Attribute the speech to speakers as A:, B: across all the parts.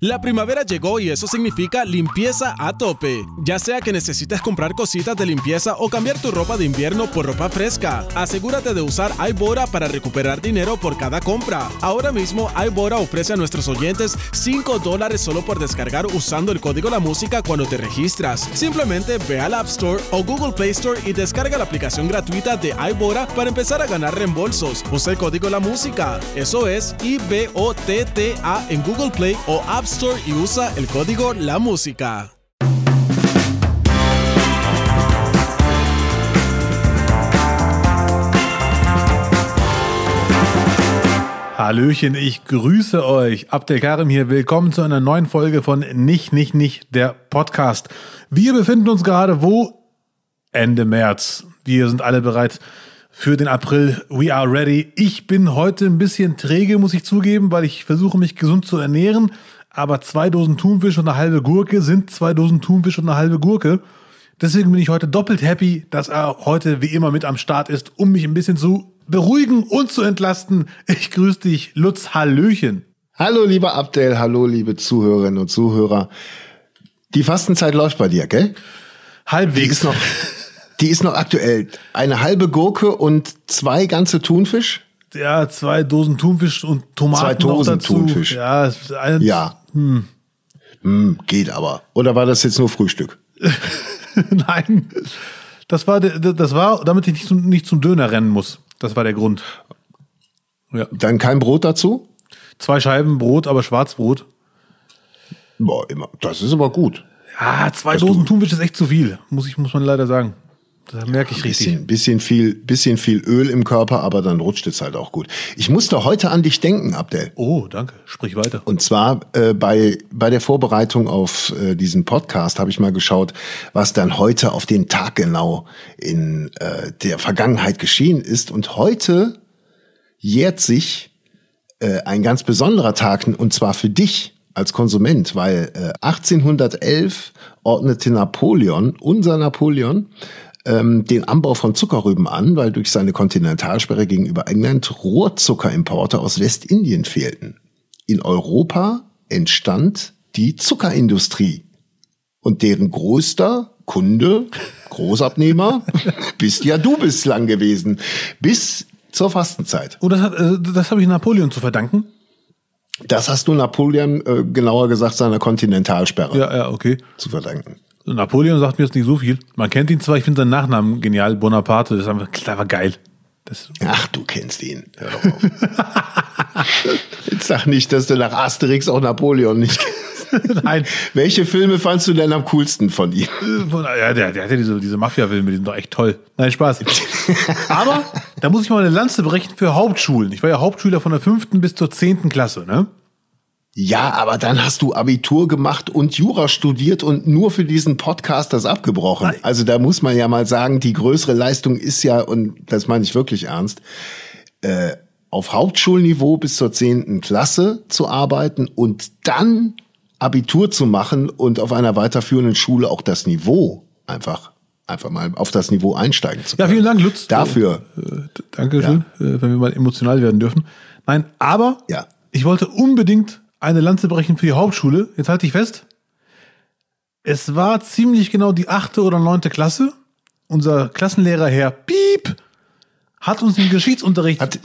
A: La primavera llegó y eso significa limpieza a tope. Ya sea que necesites comprar cositas de limpieza o cambiar tu ropa de invierno por ropa fresca, asegúrate de usar iBora para recuperar dinero por cada compra. Ahora mismo iBora ofrece a nuestros oyentes $5 solo por descargar usando el código La Música cuando te registras. Simplemente ve al App Store o Google Play Store y descarga la aplicación gratuita de iBora para empezar a ganar reembolsos. Usa el código La Música. Eso es IBOTTA en Google Play o App Store y usa el código La Música.
B: Hallöchen, ich grüße euch. Abdel Karim hier. Willkommen zu einer neuen Folge von Nicht, der Podcast. Wir befinden uns gerade wo? Ende März. Wir sind alle bereit für den April. We are ready. Ich bin heute ein bisschen träge, muss ich zugeben, weil ich versuche, mich gesund zu ernähren. Aber 2 Dosen Thunfisch und eine halbe Gurke sind 2 Dosen Thunfisch und eine halbe Gurke. Deswegen bin ich heute doppelt happy, dass er heute wie immer mit am Start ist, um mich ein bisschen zu beruhigen und zu entlasten. Ich grüße dich, Lutz. Hallöchen.
C: Hallo, lieber Abdel. Hallo, liebe Zuhörerinnen und Zuhörer. Die Fastenzeit läuft bei dir, gell?
B: Halbwegs.
C: Die ist noch aktuell. Eine halbe Gurke und 2 ganze Thunfisch?
B: Ja, 2 Dosen Thunfisch und Tomaten
C: 2 Dosen
B: noch dazu.
C: Thunfisch.
B: Ja,
C: ja. Geht aber. Oder war das jetzt nur Frühstück?
B: Nein, das war, damit ich nicht zum Döner rennen muss. Das war der Grund. Ja.
C: Dann kein Brot dazu?
B: 2 Scheiben Brot, aber Schwarzbrot.
C: Boah, immer. Das ist aber gut.
B: Ja, 2 Dosen Thunfisch ist echt zu viel, muss man leider sagen. Das merke ich richtig.
C: Bisschen viel Öl im Körper, aber dann rutscht es halt auch gut. Ich musste heute an dich denken, Abdel.
B: Oh, danke. Sprich weiter.
C: Und zwar bei der Vorbereitung auf diesen Podcast habe ich mal geschaut, was dann heute auf den Tag genau in der Vergangenheit geschehen ist. Und heute jährt sich ein ganz besonderer Tag, und zwar für dich als Konsument, weil 1811 ordnete unser Napoleon, den Anbau von Zuckerrüben an, weil durch seine Kontinentalsperre gegenüber England Rohrzuckerimporte aus Westindien fehlten. In Europa entstand die Zuckerindustrie. Und deren größter Kunde, Großabnehmer, bist ja du bislang gewesen. Bis zur Fastenzeit.
B: Und das habe ich Napoleon zu verdanken?
C: Das hast du Napoleon, genauer gesagt, seiner Kontinentalsperre
B: ja, okay.
C: zu verdanken.
B: Napoleon sagt mir jetzt nicht so viel. Man kennt ihn zwar, ich finde seinen Nachnamen genial, Bonaparte, das ist einfach geil.
C: Ach, du kennst ihn. Hör doch auf. Jetzt sag nicht, dass du nach Asterix auch Napoleon nicht kennst.
B: Nein.
C: Welche Filme fandst du denn am coolsten von ihm?
B: Ja, der hat ja diese Mafia-Filme, die sind doch echt toll. Nein, Spaß. Aber da muss ich mal eine Lanze brechen für Hauptschulen. Ich war ja Hauptschüler von der 5. bis zur 10. Klasse, ne?
C: Ja, aber dann hast du Abitur gemacht und Jura studiert und nur für diesen Podcast das abgebrochen. Nein. Also da muss man ja mal sagen, die größere Leistung ist ja, und das meine ich wirklich ernst, auf Hauptschulniveau bis zur 10. Klasse zu arbeiten und dann Abitur zu machen und auf einer weiterführenden Schule auch das Niveau einfach mal auf das Niveau einsteigen zu können.
B: Ja, vielen Dank, Lutz.
C: Dafür.
B: Dankeschön, wenn wir mal emotional werden dürfen. Nein, aber ich wollte unbedingt eine Lanze brechen für die Hauptschule. Jetzt halte ich fest. Es war ziemlich genau die 8. oder 9. Klasse. Unser Klassenlehrer Herr Piep hat uns im Geschichtsunterricht...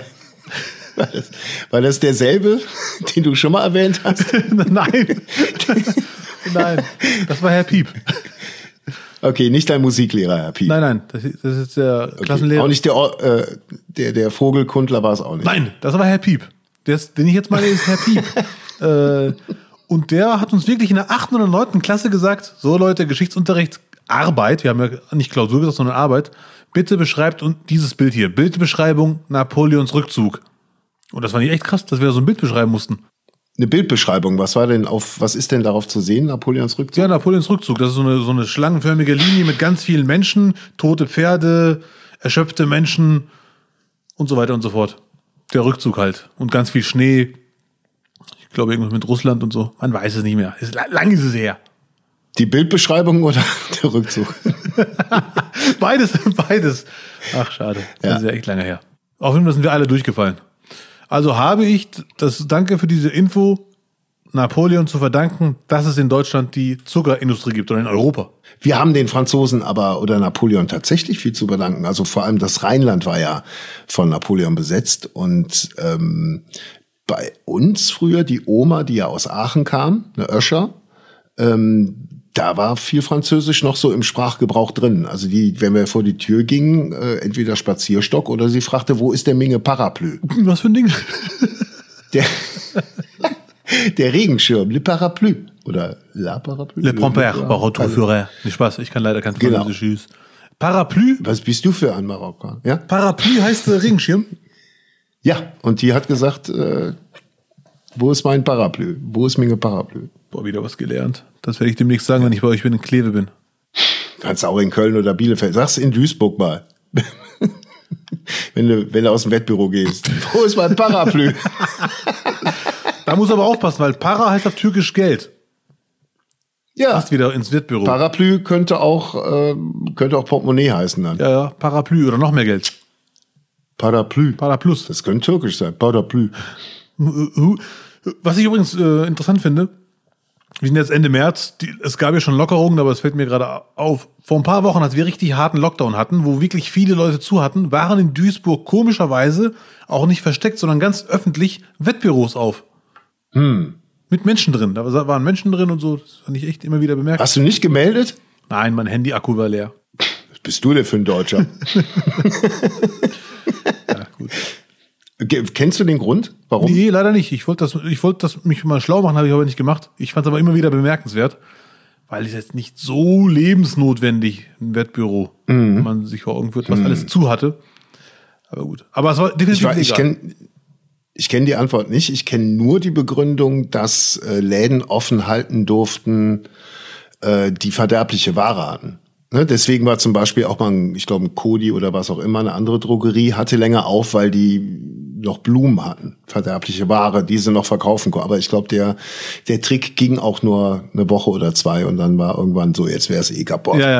C: War das derselbe, den du schon mal erwähnt hast?
B: Nein, das war Herr Piep.
C: Okay, nicht dein Musiklehrer, Herr Piep.
B: Nein, das ist der Klassenlehrer.
C: Auch nicht der Vogelkundler war es auch nicht.
B: Nein, das war Herr Piep. Den ich jetzt meine, ist Herr Piep. Und der hat uns wirklich in der 8. oder 9. Klasse gesagt, so Leute, Geschichtsunterricht, Arbeit, wir haben ja nicht Klausur gesagt, sondern Arbeit, bitte beschreibt uns dieses Bild hier. Bildbeschreibung, Napoleons Rückzug. Und das war nicht echt krass, dass wir da so ein Bild beschreiben mussten.
C: Eine Bildbeschreibung, was ist denn darauf zu sehen, Napoleons Rückzug?
B: Ja, Napoleons Rückzug, das ist so eine schlangenförmige Linie mit ganz vielen Menschen, tote Pferde, erschöpfte Menschen und so weiter und so fort. Der Rückzug halt. Und ganz viel Schnee. Ich glaube, irgendwas mit Russland und so. Man weiß es nicht mehr. Lang ist es her.
C: Die Bildbeschreibung oder der Rückzug?
B: Beides. Ach, schade. Das ist ja echt lange her. Auf jeden Fall sind wir alle durchgefallen. Also habe ich, danke für diese Info, Napoleon zu verdanken, dass es in Deutschland die Zuckerindustrie gibt oder in Europa.
C: Wir haben den Franzosen oder Napoleon tatsächlich viel zu verdanken. Also vor allem das Rheinland war ja von Napoleon besetzt. Und bei uns früher die Oma, die ja aus Aachen kam, eine Öscher, da war viel Französisch noch so im Sprachgebrauch drin. Also wenn wir vor die Tür gingen, entweder Spazierstock oder sie fragte, wo ist der Minge Parapluie?
B: Was für ein Ding?
C: Der Regenschirm, le Parapluie. Oder la Parapluie.
B: Le Pompère, Barotou Führer. Nicht Spaß, ich kann leider kein Französisch. Genau. Parapluie?
C: Was bist du für ein Marokkaner? Ja?
B: Parapluie heißt Regenschirm?
C: Ja, und die hat gesagt, wo ist mein Parapluie? Wo ist Minge Parapluie?
B: Boah, wieder was gelernt. Das werde ich demnächst sagen, wenn ich bei euch in Kleve bin.
C: Kannst auch in Köln oder Bielefeld. Sag's in Duisburg mal. wenn du aus dem Wettbüro gehst. Wo ist mein Parapluie?
B: Da muss aber aufpassen, weil Para heißt auf Türkisch Geld.
C: Ja.
B: Passt wieder ins Wettbüro.
C: Parapluie könnte auch Portemonnaie heißen dann.
B: Ja, Parapluie oder noch mehr Geld.
C: Parapluie.
B: Paraplus.
C: Das könnte türkisch sein. Parapluie.
B: Was ich übrigens interessant finde, wir sind jetzt Ende März, es gab ja schon Lockerungen, aber es fällt mir gerade auf. Vor ein paar Wochen, als wir richtig harten Lockdown hatten, wo wirklich viele Leute zu hatten, waren in Duisburg komischerweise auch nicht versteckt, sondern ganz öffentlich Wettbüros auf. Mit Menschen drin. Da waren Menschen drin und so. Das fand ich echt immer wieder bemerkt.
C: Hast du nicht gemeldet?
B: Nein, mein Handy-Akku war leer.
C: Was bist du denn für ein Deutscher?
B: Ja, gut.
C: Kennst du den Grund? Warum?
B: Nee, leider nicht. Ich wollte das mich mal schlau machen, habe ich aber nicht gemacht. Ich fand es aber immer wieder bemerkenswert, weil es jetzt nicht so lebensnotwendig, ein Wettbüro, wenn man sich vor Augen führt, was alles zu hatte. Aber gut. Aber es war definitiv legal.
C: Ich kenne die Antwort nicht. Ich kenne nur die Begründung, dass Läden offen halten durften, die verderbliche Ware hatten. Ne? Deswegen war zum Beispiel auch mal, ich glaube, ein Kodi oder was auch immer, eine andere Drogerie, hatte länger auf, weil die noch Blumen hatten. Verderbliche Ware, die sie noch verkaufen konnten. Aber ich glaube, der Trick ging auch nur eine Woche oder zwei und dann war irgendwann so, jetzt wäre es kaputt.
B: Ja.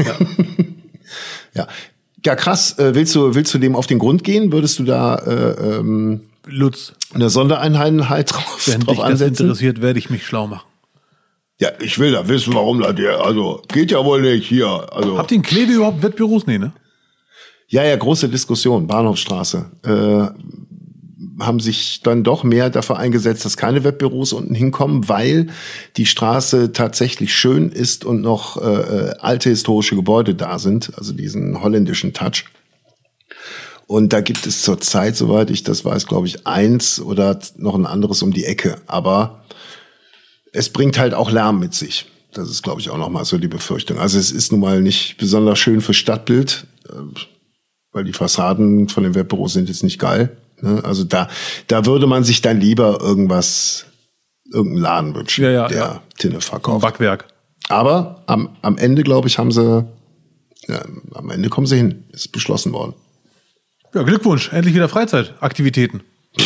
C: Ja, krass. Willst du dem auf den Grund gehen? Würdest du da
B: Lutz,
C: eine Sondereinheit drauf
B: wenn dich
C: ansetzen?
B: das interessiert, werde ich mich schlau machen.
C: Ja, ich will da wissen, warum das hier, also geht ja wohl nicht hier. Also
B: Habt ihr in Kleve überhaupt Wettbüros? Nee, ne?
C: ja, große Diskussion, Bahnhofstraße. Haben sich dann doch mehr dafür eingesetzt, dass keine Wettbüros unten hinkommen, weil die Straße tatsächlich schön ist und noch alte historische Gebäude da sind, also diesen holländischen Touch. Und da gibt es zurzeit, soweit ich das weiß, glaube ich, eins oder noch ein anderes um die Ecke. Aber es bringt halt auch Lärm mit sich. Das ist, glaube ich, auch nochmal so die Befürchtung. Also es ist nun mal nicht besonders schön für Stadtbild, weil die Fassaden von den Wettbüros sind jetzt nicht geil. Ne? Also da würde man sich dann lieber irgendeinen Laden wünschen, der Tinne verkauft.
B: Ein Backwerk.
C: Aber am Ende, glaube ich, am Ende kommen sie hin. Ist beschlossen worden.
B: Ja, Glückwunsch. Endlich wieder Freizeitaktivitäten.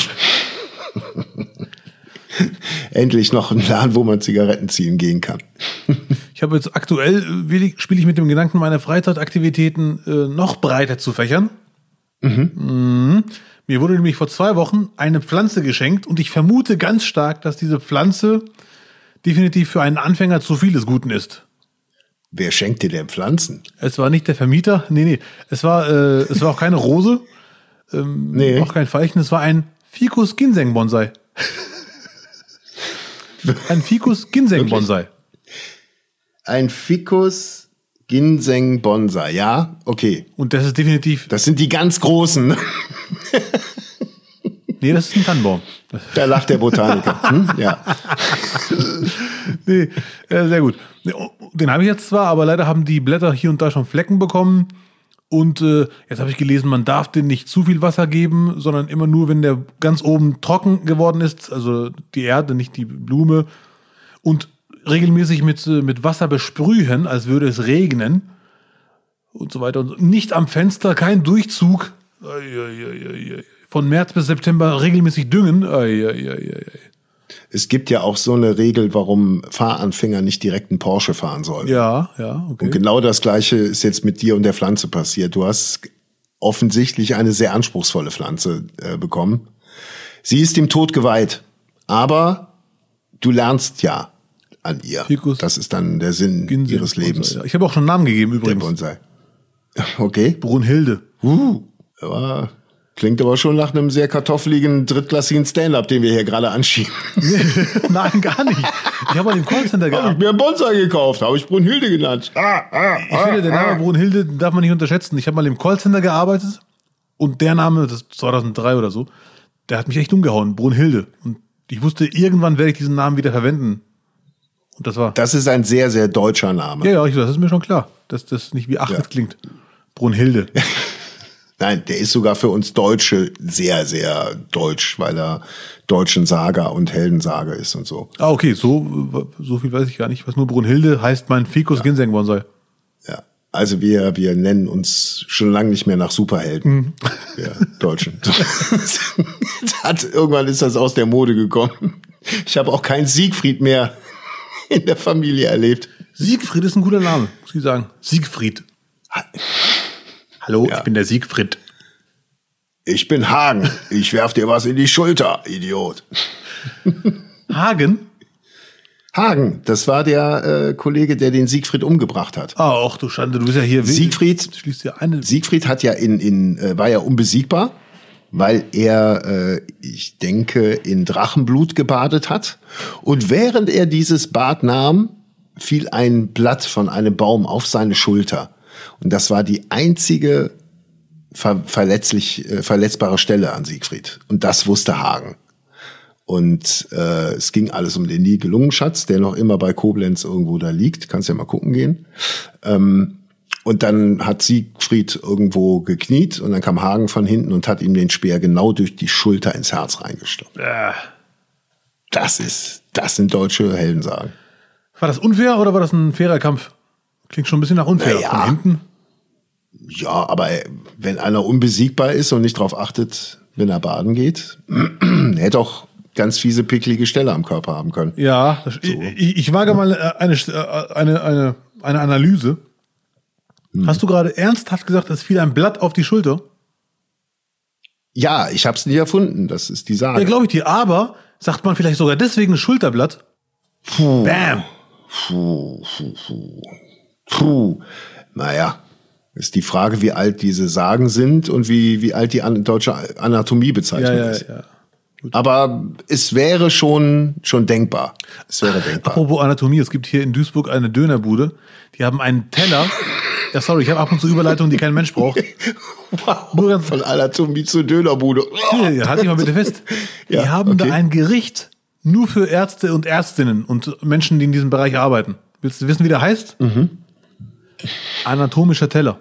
C: Endlich noch ein Laden, wo man Zigaretten ziehen gehen kann.
B: Ich habe jetzt aktuell, spiele ich mit dem Gedanken, meine Freizeitaktivitäten noch breiter zu fächern. Mir wurde nämlich vor 2 Wochen eine Pflanze geschenkt und ich vermute ganz stark, dass diese Pflanze definitiv für einen Anfänger zu viel des Guten ist.
C: Wer schenkt dir denn Pflanzen?
B: Es war nicht der Vermieter, nee. Es war auch keine Rose, auch kein Veilchen, es war ein Ficus Ginseng Bonsai. Ein Ficus Ginseng Bonsai.
C: Ein Ficus Ginseng Bonsai, ja, okay.
B: Und das ist definitiv...
C: Das sind die ganz großen.
B: Nee, das ist ein Tannenbaum.
C: Da lacht der Botaniker. Ja.
B: Nee, sehr gut. Den habe ich jetzt zwar, aber leider haben die Blätter hier und da schon Flecken bekommen. Und jetzt habe ich gelesen, man darf den nicht zu viel Wasser geben, sondern immer nur, wenn der ganz oben trocken geworden ist, also die Erde, nicht die Blume. Und regelmäßig mit Wasser besprühen, als würde es regnen. Und so weiter. Und nicht am Fenster, kein Durchzug. Von März bis September regelmäßig düngen.
C: Es gibt ja auch so eine Regel, warum Fahranfänger nicht direkt einen Porsche fahren sollen.
B: Ja, okay.
C: Und genau das Gleiche ist jetzt mit dir und der Pflanze passiert. Du hast offensichtlich eine sehr anspruchsvolle Pflanze bekommen. Sie ist dem Tod geweiht, aber du lernst ja an ihr.
B: Ficus
C: das ist dann der Sinn ihres Lebens.
B: Bonsai, ja. Ich habe auch schon einen Namen gegeben übrigens.
C: Der Bonsai. Okay.
B: Brunhilde.
C: Aber klingt aber schon nach einem sehr kartoffeligen, drittklassigen Stand-up, den wir hier gerade anschieben.
B: Nein, gar nicht. Ich habe mal im Callcenter
C: Habe ich
B: gearbeitet.
C: mir einen Bonsai gekauft, habe ich Brunhilde genannt.
B: Ich finde, der Name Brunhilde darf man nicht unterschätzen. Ich habe mal im Callcenter gearbeitet und der Name, das ist 2003 oder so, der hat mich echt umgehauen. Brunhilde. Und ich wusste, irgendwann werde ich diesen Namen wieder verwenden. Und das war.
C: Das ist ein sehr, sehr deutscher Name.
B: Ja, das ist mir schon klar, dass das nicht wie Achmed klingt. Brunhilde.
C: Nein, der ist sogar für uns Deutsche sehr, sehr deutsch, weil er deutschen Saga und Heldensage ist und so.
B: Ah, okay, so viel weiß ich gar nicht. Was nur Brunhilde heißt mein Ficus Ginseng Bonsai.
C: Ja, also wir nennen uns schon lange nicht mehr nach Superhelden, wir Deutschen. Irgendwann ist das aus der Mode gekommen. Ich habe auch keinen Siegfried mehr in der Familie erlebt.
B: Siegfried ist ein guter Name, muss ich sagen. Siegfried. Hallo,
C: Ja.
B: ich bin der Siegfried.
C: Ich bin Hagen. Ich werf dir was in die Schulter, Idiot.
B: Hagen?
C: Hagen, das war der Kollege, der den Siegfried umgebracht hat.
B: Ah, ach du Schande, du bist ja hier.
C: Siegfried
B: Schließt ja eine.
C: Siegfried hat ja war ja unbesiegbar, weil er, ich denke, in Drachenblut gebadet hat. Und während er dieses Bad nahm, fiel ein Blatt von einem Baum auf seine Schulter. Und das war die einzige verletzbare Stelle an Siegfried. Und das wusste Hagen. Und es ging alles um den Nibelungenschatz, der noch immer bei Koblenz irgendwo da liegt. Kannst ja mal gucken gehen. Und dann hat Siegfried irgendwo gekniet und dann kam Hagen von hinten und hat ihm den Speer genau durch die Schulter ins Herz reingestopft. Das sind deutsche Heldensagen.
B: War das unfair oder war das ein fairer Kampf? Klingt schon ein bisschen nach unfair.
C: Naja.
B: Von hinten.
C: Ja, aber wenn einer unbesiegbar ist und nicht drauf achtet, wenn er baden geht, er hätte auch ganz fiese, picklige Stelle am Körper haben können.
B: Ja, ich wage mal eine Analyse. Hast du gerade ernsthaft gesagt, es fiel ein Blatt auf die Schulter?
C: Ja, ich hab's nie erfunden, das ist die Sage.
B: Ja, glaube ich dir. Aber sagt man vielleicht sogar deswegen Schulterblatt? Bam!
C: Naja, ist die Frage, wie alt diese Sagen sind und wie alt die deutsche Anatomiebezeichnung ist.
B: Ja.
C: Aber es wäre schon denkbar. Es wäre denkbar.
B: Apropos Anatomie, es gibt hier in Duisburg eine Dönerbude. Die haben einen Teller. Ja, sorry, ich habe ab und zu Überleitungen, die kein Mensch braucht.
C: Wow, von Anatomie zur Dönerbude.
B: Ja, halt dich mal bitte fest. Die
C: Ja,
B: haben
C: okay.
B: da ein Gericht nur für Ärzte und Ärztinnen und Menschen, die in diesem Bereich arbeiten. Willst du wissen, wie der heißt? Anatomischer Teller.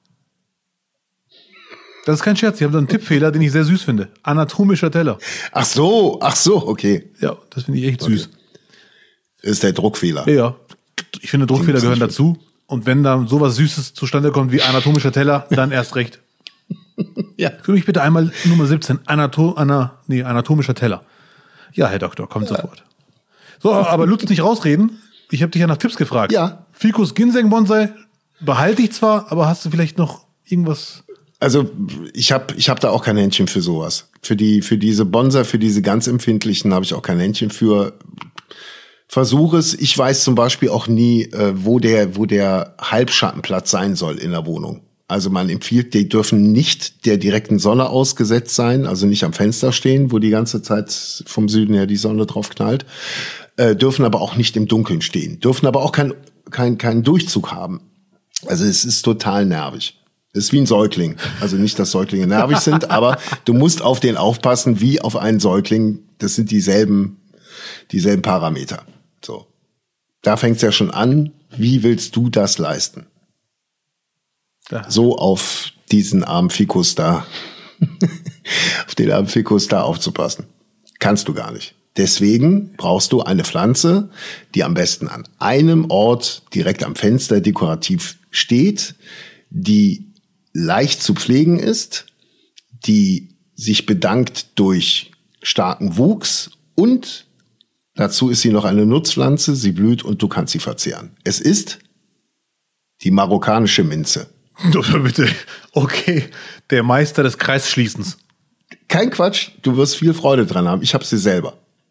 B: Das ist kein Scherz. Ich habe da einen Tippfehler, den ich sehr süß finde. Anatomischer Teller.
C: Ach so, okay.
B: Ja, das finde ich echt süß.
C: Ist der Druckfehler.
B: Ja, ich finde, Druckfehler gehören dazu. Und wenn da sowas Süßes zustande kommt wie anatomischer Teller, dann erst recht.
C: Ja.
B: Für mich bitte einmal Nummer 17, anatomischer Teller. Ja, Herr Doktor, kommt sofort. So, aber Lutz, nicht rausreden. Ich habe dich ja nach Tipps gefragt.
C: Ja.
B: Ficus Ginseng Bonsai behalte ich zwar, aber hast du vielleicht noch irgendwas?
C: Also ich hab da auch kein Händchen für sowas. Für diese Bonsai, für diese ganz empfindlichen habe ich auch kein Händchen für. Versuche es. Ich weiß zum Beispiel auch nie, wo der Halbschattenplatz sein soll in der Wohnung. Also man empfiehlt, die dürfen nicht der direkten Sonne ausgesetzt sein, also nicht am Fenster stehen, wo die ganze Zeit vom Süden her die Sonne drauf knallt. Dürfen aber auch nicht im Dunkeln stehen. Dürfen aber auch keinen Durchzug haben. Also es ist total nervig. Es ist wie ein Säugling. Also nicht, dass Säuglinge nervig sind, aber du musst auf den aufpassen, wie auf einen Säugling. Das sind dieselben Parameter. So. Da fängt's ja schon an. Wie willst du das leisten?
B: Ja.
C: So auf diesen armen Ficus da, auf den armen Ficus da aufzupassen. Kannst du gar nicht. Deswegen brauchst du eine Pflanze, die am besten an einem Ort direkt am Fenster dekorativ steht, die leicht zu pflegen ist, die sich bedankt durch starken Wuchs und dazu ist sie noch eine Nutzpflanze, sie blüht und du kannst sie verzehren. Es ist die marokkanische Minze.
B: Bitte. Okay, der Meister des Kreisschließens.
C: Kein Quatsch, du wirst viel Freude dran haben. Ich habe sie selber.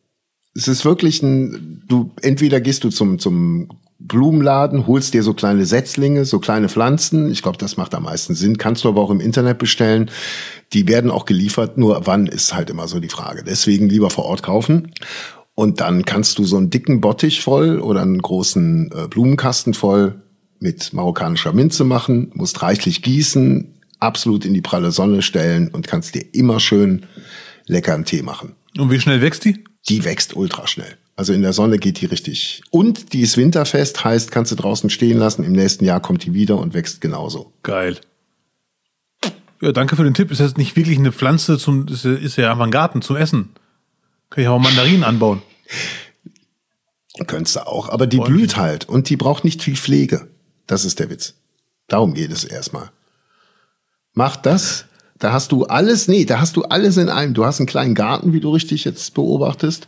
C: Es ist wirklich entweder gehst du zum Blumenladen, holst dir so kleine Setzlinge, so kleine Pflanzen. Ich glaube, das macht am meisten Sinn. Kannst du aber auch im Internet bestellen. Die werden auch geliefert. Nur wann ist halt immer so die Frage. Deswegen lieber vor Ort kaufen. Und dann kannst du so einen dicken Bottich voll oder einen großen Blumenkasten voll mit marokkanischer Minze machen. Musst reichlich gießen, absolut in die pralle Sonne stellen und kannst dir immer schön leckeren Tee machen.
B: Und wie schnell wächst die?
C: Die wächst ultra schnell. Also in der Sonne geht die richtig. Und die ist winterfest, heißt, kannst du draußen stehen lassen. Im nächsten Jahr kommt die wieder und wächst genauso.
B: Geil. Ja, danke für den Tipp. Ist das nicht wirklich eine Pflanze ist ja einfach ein Garten zum Essen? Kann ich auch Mandarinen anbauen?
C: Könntest du auch. Aber die blüht halt und die braucht nicht viel Pflege. Das ist der Witz. Darum geht es erstmal. Mach das. Da hast du alles in einem. Du hast einen kleinen Garten, wie du richtig jetzt beobachtest.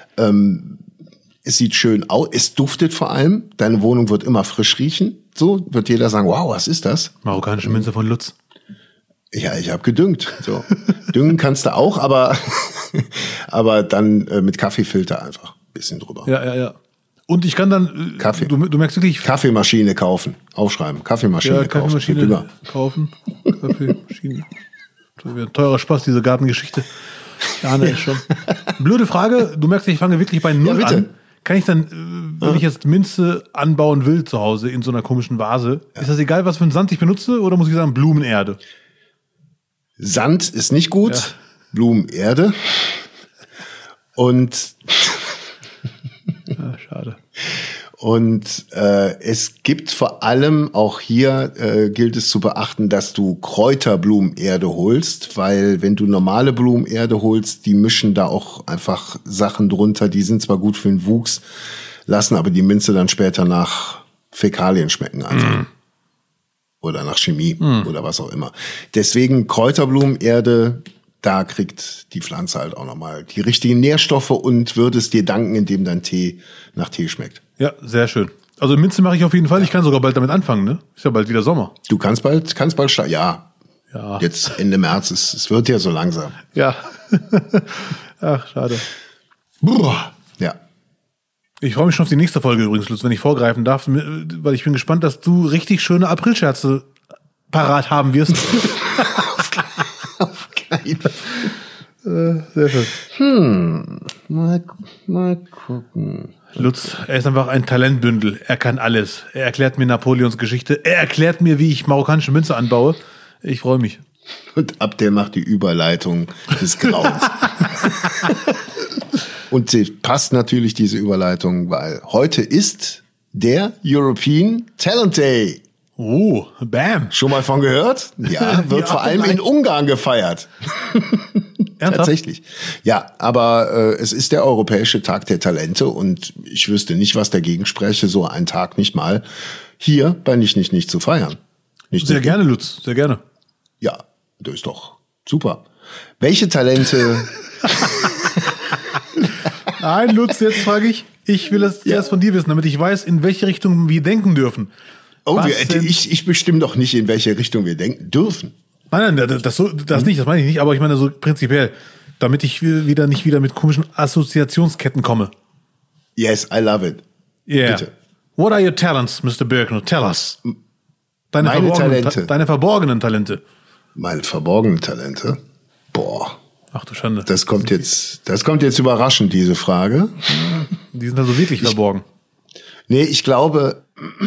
C: Es sieht schön aus, es duftet vor allem. Deine Wohnung wird immer frisch riechen. So wird jeder sagen, wow, was ist das?
B: Marokkanische Minze von Lutz.
C: Ja, ich habe gedüngt. So. Düngen kannst du auch, aber dann mit Kaffeefilter einfach ein bisschen drüber.
B: Ja. Und ich kann dann
C: Kaffee.
B: Du merkst wirklich
C: Kaffeemaschine kaufen. Aufschreiben. Kaffeemaschine
B: kaufen. Kaffeemaschine. Das wird ein teurer Spaß, diese Gartengeschichte. Ich ahne es schon. Blöde Frage, du merkst, ich fange wirklich bei Null an. Kann ich dann, wenn ich jetzt Minze anbauen will zu Hause in so einer komischen Vase, ist das egal, was für einen Sand ich benutze, oder muss ich sagen Blumenerde?
C: Sand ist nicht gut, Blumenerde. Und
B: schade.
C: Und es gibt vor allem, auch hier gilt es zu beachten, dass du Kräuterblumenerde holst, weil wenn du normale Blumenerde holst, die mischen da auch einfach Sachen drunter, die sind zwar gut für den Wuchs, lassen aber die Minze dann später nach Fäkalien schmecken einfach. Oder nach Chemie oder was auch immer. Deswegen Kräuterblumenerde, da kriegt die Pflanze halt auch nochmal die richtigen Nährstoffe und wird es dir danken, indem dein Tee nach Tee schmeckt.
B: Ja, sehr schön. Also Minze mache ich auf jeden Fall. Ich kann sogar bald damit anfangen, ne? Ist ja bald wieder Sommer.
C: Du kannst bald starten. Ja. Jetzt Ende März, es wird ja so langsam.
B: Ja. Ach, schade.
C: Ja.
B: Ich freue mich schon auf die nächste Folge übrigens, Lutz, wenn ich vorgreifen darf, weil ich bin gespannt, dass du richtig schöne Aprilscherze parat haben wirst.
C: Auf keinen Fall.
B: Sehr schön.
C: Mal gucken.
B: Lutz, er ist einfach ein Talentbündel. Er kann alles. Er erklärt mir Napoleons Geschichte. Er erklärt mir, wie ich marokkanische Minze anbaue. Ich freue mich.
C: Und Abdel macht die Überleitung des Grauens. Und sie passt natürlich, diese Überleitung, weil heute ist der European Talent Day.
B: Oh, bam.
C: Schon mal von gehört? Ja, wird vor allem in Ungarn gefeiert. Tatsächlich. Ja, aber es ist der Europäische Tag der Talente und ich wüsste nicht, was dagegen spräche, so einen Tag nicht mal hier bei Nicht zu feiern.
B: Sehr gerne, Lutz, sehr gerne.
C: Ja, das ist doch super. Welche Talente...
B: Nein, Lutz, jetzt frage ich. Ich will das erst von dir wissen, damit ich weiß, in welche Richtung wir denken dürfen.
C: Oh, ich bestimme doch nicht, in welche Richtung wir denken dürfen.
B: Nein, das nicht, das meine ich nicht, aber ich meine so prinzipiell, damit ich nicht wieder mit komischen Assoziationsketten komme.
C: Yes, I love it.
B: Yeah.
C: Bitte.
B: What are your talents, Mr. Birkner? Tell us. Deine verborgenen Talente.
C: Meine verborgenen Talente? Boah.
B: Ach du Schande.
C: Das kommt jetzt überraschend, diese Frage.
B: Die sind also wirklich verborgen.
C: Nee, ich glaube,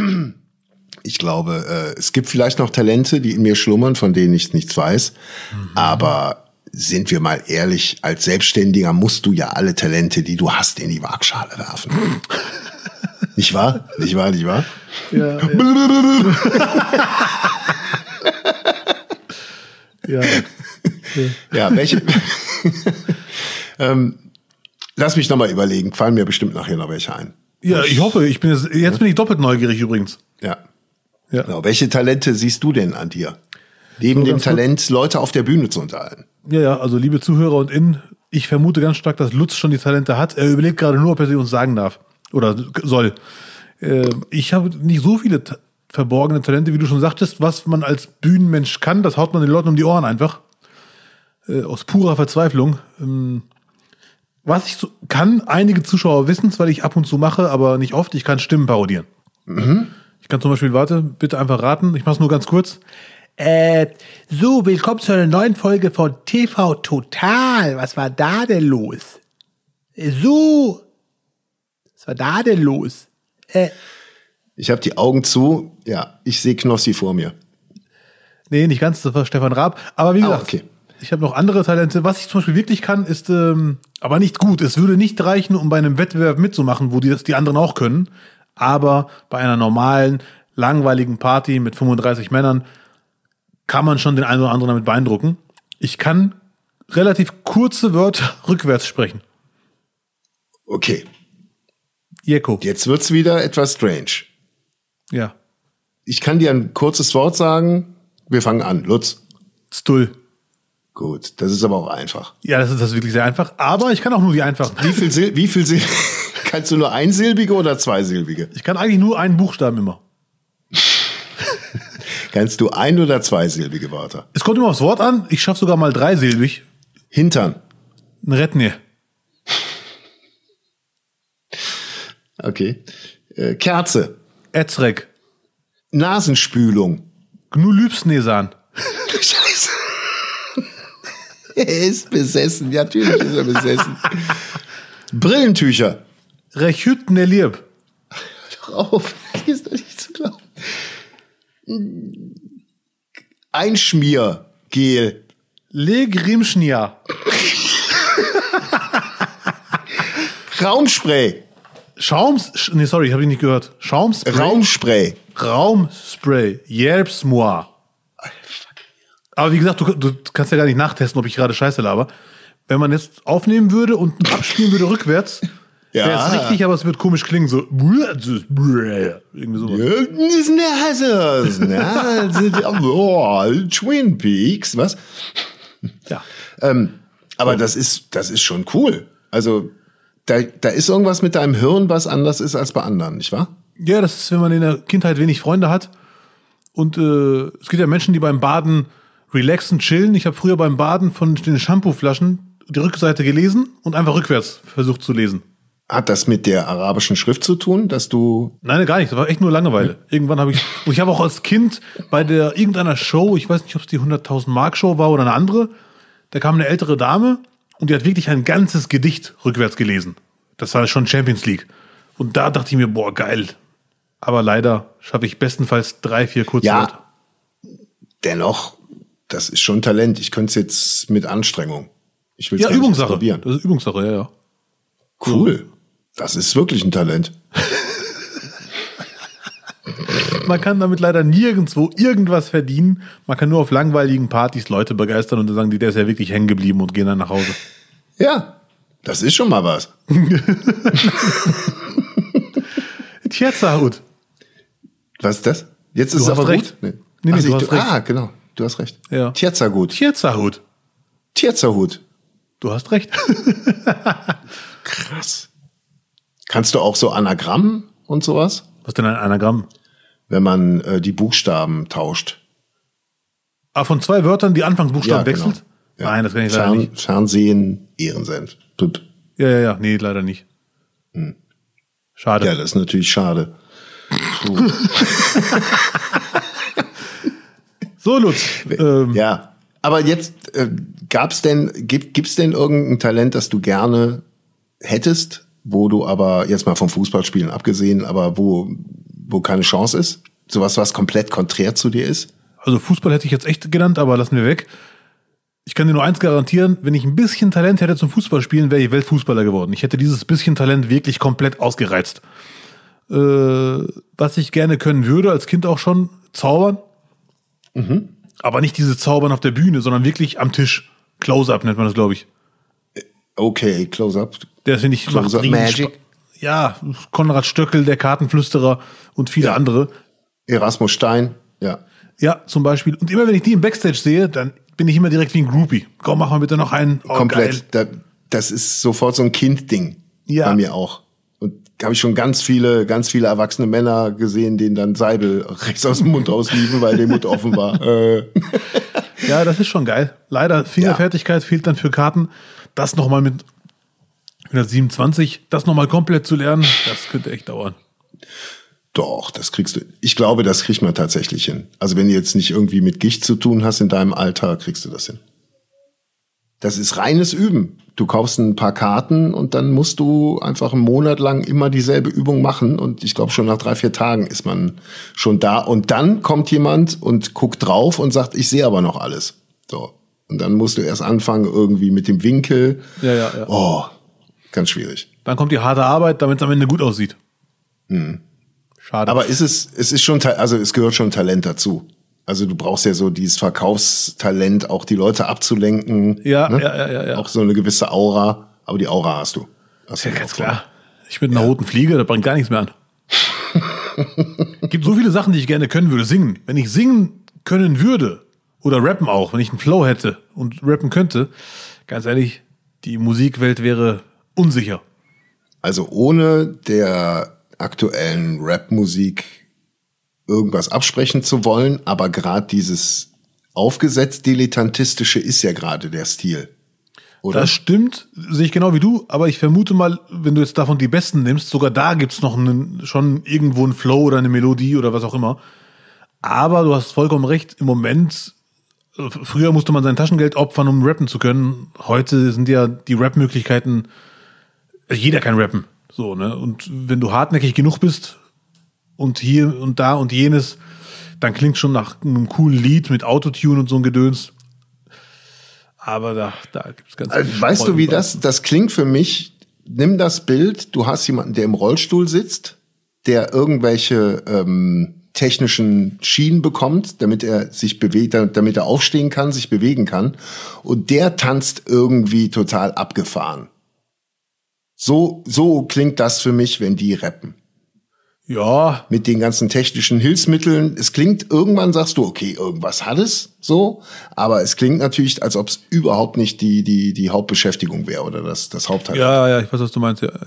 C: es gibt vielleicht noch Talente, die in mir schlummern, von denen ich nichts weiß. Aber sind wir mal ehrlich, als Selbstständiger musst du ja alle Talente, die du hast, in die Waagschale werfen. Nicht wahr? Nicht wahr? Nicht wahr?
B: Ja. Ja.
C: Ja, welche? Lass mich nochmal überlegen. Fallen mir bestimmt nachher noch welche ein.
B: Ja, ich hoffe. Jetzt bin ich doppelt neugierig übrigens.
C: Ja. Genau. Welche Talente siehst du denn an dir? Neben dem Talent, Leute auf der Bühne zu unterhalten.
B: Ja, also liebe Zuhörer und ich vermute ganz stark, dass Lutz schon die Talente hat. Er überlegt gerade nur, ob er sie uns sagen darf. Oder soll. Ich habe nicht so viele verborgene Talente, wie du schon sagtest, was man als Bühnenmensch kann. Das haut man den Leuten um die Ohren einfach. Aus purer Verzweiflung. Was ich so kann, einige Zuschauer wissen es, weil ich ab und zu mache, aber nicht oft, ich kann Stimmen parodieren. Ich kann zum Beispiel, bitte einfach raten, ich mach's nur ganz kurz. So, willkommen zu einer neuen Folge von TV Total. Was war da denn los? Was war da denn los?
C: Ich habe die Augen zu, ja, ich sehe Knossi vor mir.
B: Nee, nicht ganz, das war Stefan Raab. Aber wie gesagt,
C: okay.
B: Ich habe noch andere Talente. Was ich zum Beispiel wirklich kann, ist aber nicht gut. Es würde nicht reichen, um bei einem Wettbewerb mitzumachen, wo die anderen auch können. Aber bei einer normalen, langweiligen Party mit 35 Männern kann man schon den einen oder anderen damit beeindrucken. Ich kann relativ kurze Wörter rückwärts sprechen.
C: Okay.
B: Jeko.
C: Jetzt wird's wieder etwas strange.
B: Ja.
C: Ich kann dir ein kurzes Wort sagen. Wir fangen an. Lutz.
B: Stull.
C: Gut, das ist aber auch einfach.
B: Ja, das ist wirklich sehr einfach. Aber ich kann auch nur die einfachen.
C: Wie viel kannst du nur einsilbige oder zweisilbige?
B: Ich kann eigentlich nur einen Buchstaben immer.
C: Kannst du ein- oder zweisilbige Wörter?
B: Es kommt immer aufs Wort an. Ich schaffe sogar mal dreisilbig.
C: Hintern.
B: Ein Retne.
C: Okay. Kerze.
B: Etzrek.
C: Nasenspülung.
B: Gnulübsnesan.
C: Scheiße. Er ist besessen. Ja, natürlich ist er besessen. Brillentücher.
B: Rechütnelierb.
C: Hör doch auf. Das ist doch nicht zu glauben. Einschmiergel.
B: Legrimschnia.
C: Raumspray.
B: Sorry, habe ich nicht gehört. Schaumspray.
C: Raumspray.
B: Raumspray. Yerbsmoa. Aber wie gesagt, du kannst ja gar nicht nachtesten, ob ich gerade Scheiße laber. Wenn man jetzt aufnehmen würde und abspielen würde rückwärts, wäre es richtig, aber es wird komisch klingen. So. Irgendwie sowas.
C: Twin Peaks, was?
B: Ja.
C: Aber das ist schon cool. Also, da ist irgendwas mit deinem Hirn, was anders ist als bei anderen, nicht wahr?
B: Ja, das ist, wenn man in der Kindheit wenig Freunde hat. Und es gibt ja Menschen, die beim Baden relaxen, chillen. Ich habe früher beim Baden von den Shampooflaschen die Rückseite gelesen und einfach rückwärts versucht zu lesen.
C: Hat das mit der arabischen Schrift zu tun, dass du...
B: Nein, gar nicht. Das war echt nur Langeweile. Irgendwann habe ich habe auch als Kind bei irgendeiner Show, ich weiß nicht, ob es die 100.000 Mark Show war oder eine andere, da kam eine ältere Dame und die hat wirklich ein ganzes Gedicht rückwärts gelesen. Das war schon Champions League. Und da dachte ich mir, boah, geil. Aber leider schaffe ich bestenfalls 3-4 kurze Wörter.
C: Dennoch, das ist schon Talent. Ich könnte es jetzt mit Anstrengung. Ich will es
B: Übungssache.
C: probieren.
B: Das ist Übungssache, ja.
C: Cool. Das ist wirklich ein Talent.
B: Man kann damit leider nirgendwo irgendwas verdienen. Man kann nur auf langweiligen Partys Leute begeistern und dann sagen die, der ist ja wirklich hängen geblieben und gehen dann nach Hause.
C: Ja, das ist schon mal was.
B: Tjerzahut.
C: Was ist das? Jetzt ist es aber
B: recht.
C: gut.
B: Nee, du hast recht.
C: Ah, genau. Du hast recht.
B: Ja.
C: Tjerzahut.
B: Tjerzahut.
C: Tjerzahut.
B: Du hast recht.
C: Krass. Kannst du auch so Anagrammen und sowas?
B: Was ist denn ein Anagramm?
C: Wenn man die Buchstaben tauscht.
B: Ah, von 2 Wörtern die Anfangsbuchstaben
C: Ja, genau.
B: wechselt?
C: Ja.
B: Nein, das kann ich leider nicht.
C: Fernsehen, Ehrensenf. Pup.
B: Ja. Nee, leider nicht. Schade.
C: Ja, das ist natürlich schade.
B: So, Lutz.
C: Ja, aber jetzt gibt's denn irgendein Talent, das du gerne hättest, wo du aber, jetzt mal vom Fußballspielen abgesehen, aber wo keine Chance ist? Sowas, was komplett konträr zu dir ist?
B: Also Fußball hätte ich jetzt echt genannt, aber lassen wir weg. Ich kann dir nur eins garantieren, wenn ich ein bisschen Talent hätte zum Fußballspielen, wäre ich Weltfußballer geworden. Ich hätte dieses bisschen Talent wirklich komplett ausgereizt. Was ich gerne können würde, als Kind auch schon, zaubern. Aber nicht dieses Zaubern auf der Bühne, sondern wirklich am Tisch. Close-Up nennt man das, glaube ich.
C: Okay, Close-Up.
B: Der, finde ich, macht riesen
C: Magic.
B: Ja, Konrad Stöckel, der Kartenflüsterer und viele andere.
C: Erasmus Stein, ja.
B: Ja, zum Beispiel. Und immer wenn ich die im Backstage sehe, dann bin ich immer direkt wie ein Groupie. Komm, mach mal bitte noch einen. Oh,
C: komplett. Das ist sofort so ein Kind-Ding.
B: Ja.
C: Bei mir auch. Und habe ich schon ganz viele erwachsene Männer gesehen, denen dann Seibel rechts aus dem Mund ausliefen, weil der Mund offen war.
B: Ja, das ist schon geil. Leider, Fingerfertigkeit fehlt dann für Karten. Das nochmal mit 127, das nochmal komplett zu lernen, das könnte echt dauern.
C: Doch, das kriegst du. Ich glaube, das kriegt man tatsächlich hin. Also wenn du jetzt nicht irgendwie mit Gicht zu tun hast in deinem Alter, kriegst du das hin. Das ist reines Üben. Du kaufst ein paar Karten und dann musst du einfach einen Monat lang immer dieselbe Übung machen. Und ich glaube, schon nach 3-4 Tagen ist man schon da. Und dann kommt jemand und guckt drauf und sagt, ich sehe aber noch alles. So. Und dann musst du erst anfangen irgendwie mit dem Winkel.
B: Ja.
C: Oh, ganz schwierig.
B: Dann kommt die harte Arbeit, damit es am Ende gut aussieht. Schade.
C: Aber es ist schon, also es gehört schon Talent dazu. Also du brauchst ja so dieses Verkaufstalent, auch die Leute abzulenken.
B: Ja,
C: ne?
B: ja.
C: Auch so eine gewisse Aura. Aber die Aura hast du.
B: Ja, ganz klar. Ich mit einer roten Fliege, da bringt gar nichts mehr an. Gibt so viele Sachen, die ich gerne können würde. Singen. Wenn ich singen können würde, oder rappen auch, wenn ich einen Flow hätte und rappen könnte, ganz ehrlich, die Musikwelt wäre unsicher. Also
C: ohne der aktuellen Rap-Musik irgendwas absprechen zu wollen, aber gerade dieses aufgesetzt Dilettantistische ist ja gerade der Stil. Oder?
B: Das stimmt, sehe ich genau wie du, aber ich vermute mal, wenn du jetzt davon die Besten nimmst, sogar da gibt's noch schon irgendwo einen Flow oder eine Melodie oder was auch immer. Aber du hast vollkommen recht, im Moment, früher musste man sein Taschengeld opfern, um rappen zu können. Heute sind ja die Rap-Möglichkeiten, jeder kann rappen. So, ne? Und wenn du hartnäckig genug bist und hier und da und jenes, dann klingt schon nach einem coolen Lied mit Autotune und so ein Gedöns. Aber da gibt's ganz
C: viele. Weißt du, wie das klingt für mich? Nimm das Bild, du hast jemanden, der im Rollstuhl sitzt, der irgendwelche technischen Schienen bekommt, damit er sich bewegt, damit er aufstehen kann, sich bewegen kann. Und der tanzt irgendwie total abgefahren. So klingt das für mich, wenn die rappen.
B: Ja.
C: Mit den ganzen technischen Hilfsmitteln. Es klingt, irgendwann sagst du, okay, irgendwas hat es, so. Aber es klingt natürlich, als ob es überhaupt nicht die Hauptbeschäftigung wäre oder das Hauptteil.
B: Ja, ich weiß, was du meinst, ja.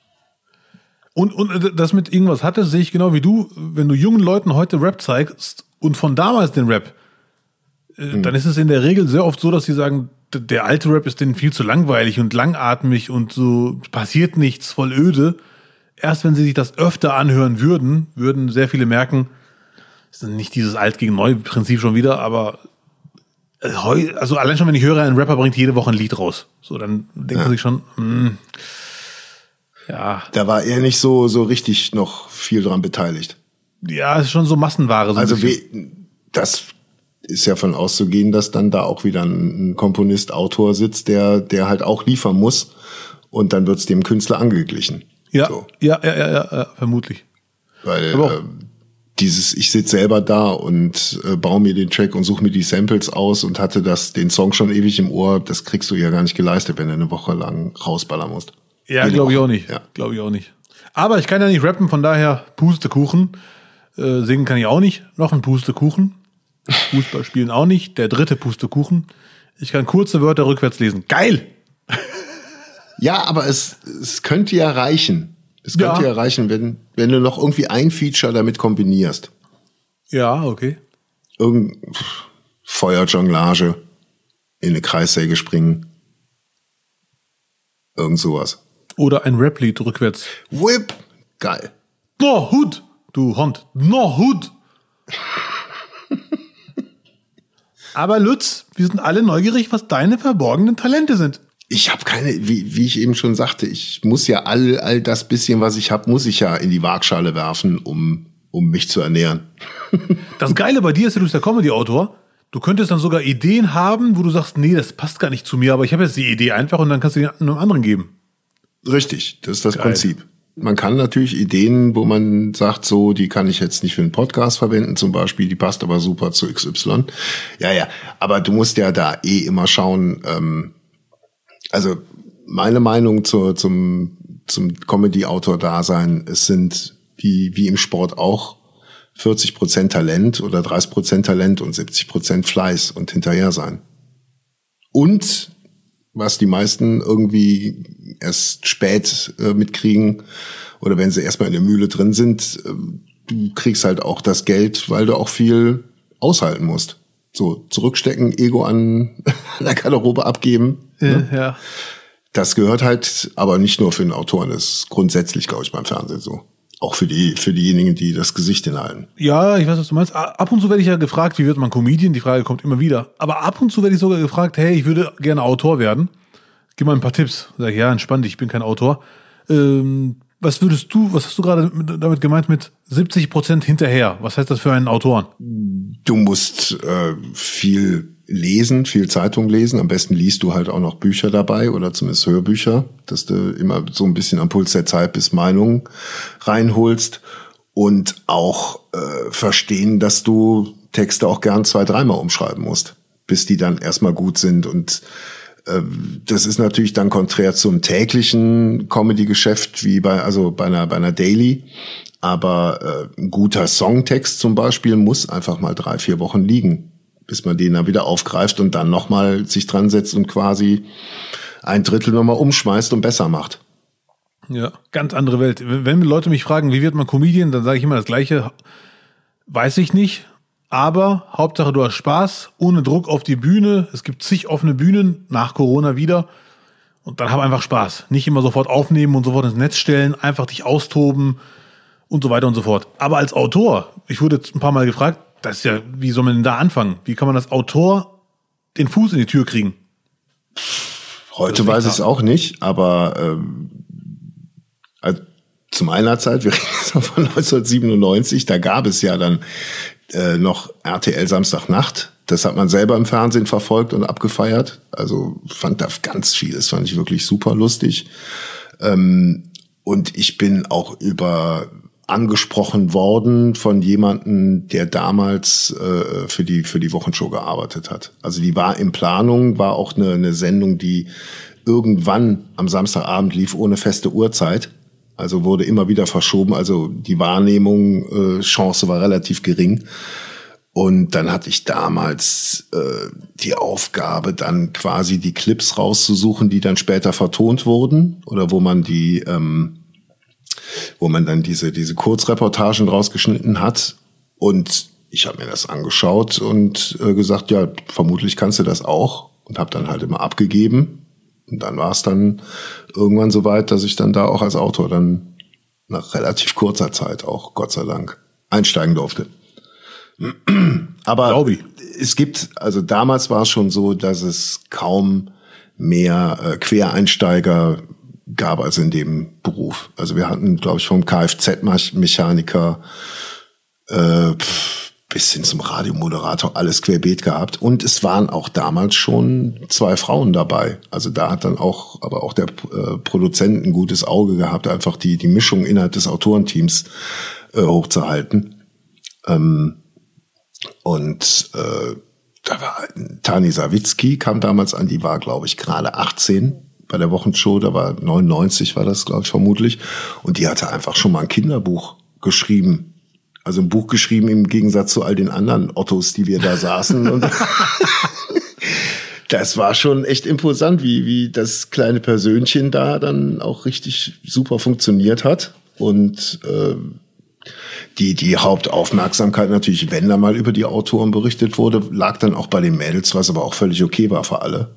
B: Und das mit irgendwas hat es, sehe ich genau wie du. Wenn du jungen Leuten heute Rap zeigst und von damals den Rap, dann ist es in der Regel sehr oft so, dass sie sagen, der alte Rap ist denen viel zu langweilig und langatmig und so passiert nichts, voll öde. Erst wenn sie sich das öfter anhören würden sehr viele merken, ist nicht dieses Alt gegen Neu Prinzip schon wieder, aber also allein schon, wenn ich höre, ein Rapper bringt jede Woche ein Lied raus. So, dann denkt man sich schon, ja.
C: Da war er nicht so richtig noch viel dran beteiligt.
B: Ja, es ist schon so Massenware. So
C: also das ist ja von auszugehen, dass dann da auch wieder ein Komponist, Autor sitzt, der halt auch liefern muss und dann wird's dem Künstler angeglichen.
B: Ja,
C: so.
B: ja, vermutlich.
C: Weil ich sitze selber da und baue mir den Track und suche mir die Samples aus und hatte den Song schon ewig im Ohr, das kriegst du ja gar nicht geleistet, wenn du eine Woche lang rausballern musst.
B: Ja, glaube ich auch nicht.
C: Ja.
B: Glaube ich auch nicht. Aber ich kann ja nicht rappen, von daher Pustekuchen. Singen kann ich auch nicht. Noch ein Pustekuchen. Fußball spielen auch nicht. Der dritte Pustekuchen. Ich kann kurze Wörter rückwärts lesen. Geil!
C: Ja, aber es könnte ja reichen. Es könnte ja reichen, wenn du noch irgendwie ein Feature damit kombinierst.
B: Ja, okay.
C: Feuerjonglage, in eine Kreissäge springen. Irgend sowas.
B: Oder ein Rap-Lied rückwärts.
C: Whip! Geil.
B: No, Hut! Du Hund. No, Hut! Aber Lutz, wir sind alle neugierig, was deine verborgenen Talente sind.
C: Ich habe keine, wie ich eben schon sagte, ich muss ja all das bisschen, was ich habe, muss ich ja in die Waagschale werfen, um mich zu ernähren.
B: Das Geile bei dir ist ja, du bist der Comedy-Autor. Du könntest dann sogar Ideen haben, wo du sagst, nee, das passt gar nicht zu mir, aber ich habe jetzt die Idee einfach und dann kannst du die einem anderen geben.
C: Richtig, das ist das
B: Geil.
C: Prinzip. Man kann natürlich Ideen, wo man sagt, so, die kann ich jetzt nicht für einen Podcast verwenden, zum Beispiel, die passt aber super zu XY. Ja, aber du musst ja da immer schauen, also meine Meinung zum Comedy-Autor-Dasein, es sind wie im Sport auch 40% Talent oder 30% Talent und 70% Fleiß und hinterher sein. Und was die meisten irgendwie erst spät mitkriegen oder wenn sie erstmal in der Mühle drin sind, du kriegst halt auch das Geld, weil du auch viel aushalten musst. So, zurückstecken, Ego an der Garderobe abgeben. Ne?
B: Ja.
C: Das gehört halt aber nicht nur für den Autoren, das ist grundsätzlich, glaube ich, beim Fernsehen so. Auch für diejenigen, die das Gesicht hinhalten.
B: Ja, ich weiß, was du meinst. Ab und zu werde ich ja gefragt, wie wird man Comedian? Die Frage kommt immer wieder. Aber ab und zu werde ich sogar gefragt, hey, ich würde gerne Autor werden. Gib mal ein paar Tipps. Sag ich, ja, entspann dich, ich bin kein Autor. Was hast du gerade damit gemeint mit 70% hinterher? Was heißt das für einen Autoren?
C: Du musst viel lesen, viel Zeitung lesen. Am besten liest du halt auch noch Bücher dabei oder zumindest Hörbücher, dass du immer so ein bisschen am Puls der Zeit bis Meinungen reinholst und auch verstehen, dass du Texte auch gern 2-3 Mal umschreiben musst, bis die dann erstmal gut sind. Und das ist natürlich dann konträr zum täglichen Comedy-Geschäft wie bei einer Daily. Aber ein guter Songtext zum Beispiel muss einfach mal 3-4 Wochen liegen, bis man den dann wieder aufgreift und dann nochmal sich dran setzt und quasi 1/3 nochmal umschmeißt und besser macht.
B: Ja, ganz andere Welt. Wenn Leute mich fragen, wie wird man Comedian, dann sage ich immer das Gleiche. Weiß ich nicht, aber Hauptsache du hast Spaß, ohne Druck auf die Bühne. Es gibt zig offene Bühnen, nach Corona wieder. Und dann hab einfach Spaß. Nicht immer sofort aufnehmen und sofort ins Netz stellen, einfach dich austoben und so weiter und so fort. Aber als Autor, ich wurde jetzt ein paar Mal gefragt, das ist ja, wie soll man denn da anfangen? Wie kann man als Autor den Fuß in die Tür kriegen?
C: Heute weiß ich es auch nicht, aber zu meiner Zeit, wir reden jetzt von 1997, da gab es ja dann noch RTL Samstagnacht. Das hat man selber im Fernsehen verfolgt und abgefeiert. Also fand da ganz viel, das fand ich wirklich super lustig. Und ich bin auch angesprochen worden von jemandem, der damals für die Wochenshow gearbeitet hat. Also die war in Planung, war auch eine Sendung, die irgendwann am Samstagabend lief, ohne feste Uhrzeit. Also wurde immer wieder verschoben. Also die Wahrnehmung, Chance war relativ gering. Und dann hatte ich damals die Aufgabe, dann quasi die Clips rauszusuchen, die dann später vertont wurden oder wo man dann diese Kurzreportagen rausgeschnitten hat. Und ich habe mir das angeschaut und gesagt, ja, vermutlich kannst du das auch. Und habe dann halt immer abgegeben. Und dann war es dann irgendwann so weit, dass ich dann da auch als Autor dann nach relativ kurzer Zeit auch, Gott sei Dank, einsteigen durfte. Aber es gibt, also damals war es schon so, dass es kaum mehr Quereinsteiger gab als in dem Beruf. Also wir hatten, glaube ich, vom Kfz-Mechaniker bis hin zum Radiomoderator alles querbeet gehabt. Und es waren auch damals schon 2 Frauen dabei. Also da hat dann aber auch der Produzent ein gutes Auge gehabt, einfach die Mischung innerhalb des Autorenteams hochzuhalten. Da war Tani Sawicki, kam damals an, die war, glaube ich, gerade 18 bei der Wochenshow, da war 99 war das, glaube ich, vermutlich. Und die hatte einfach schon mal ein Kinderbuch geschrieben. Also ein Buch geschrieben im Gegensatz zu all den anderen Ottos, die wir da saßen. Und das war schon echt imposant, wie das kleine Persönchen da dann auch richtig super funktioniert hat. Und die Hauptaufmerksamkeit natürlich, wenn da mal über die Autoren berichtet wurde, lag dann auch bei den Mädels, was aber auch völlig okay war für alle.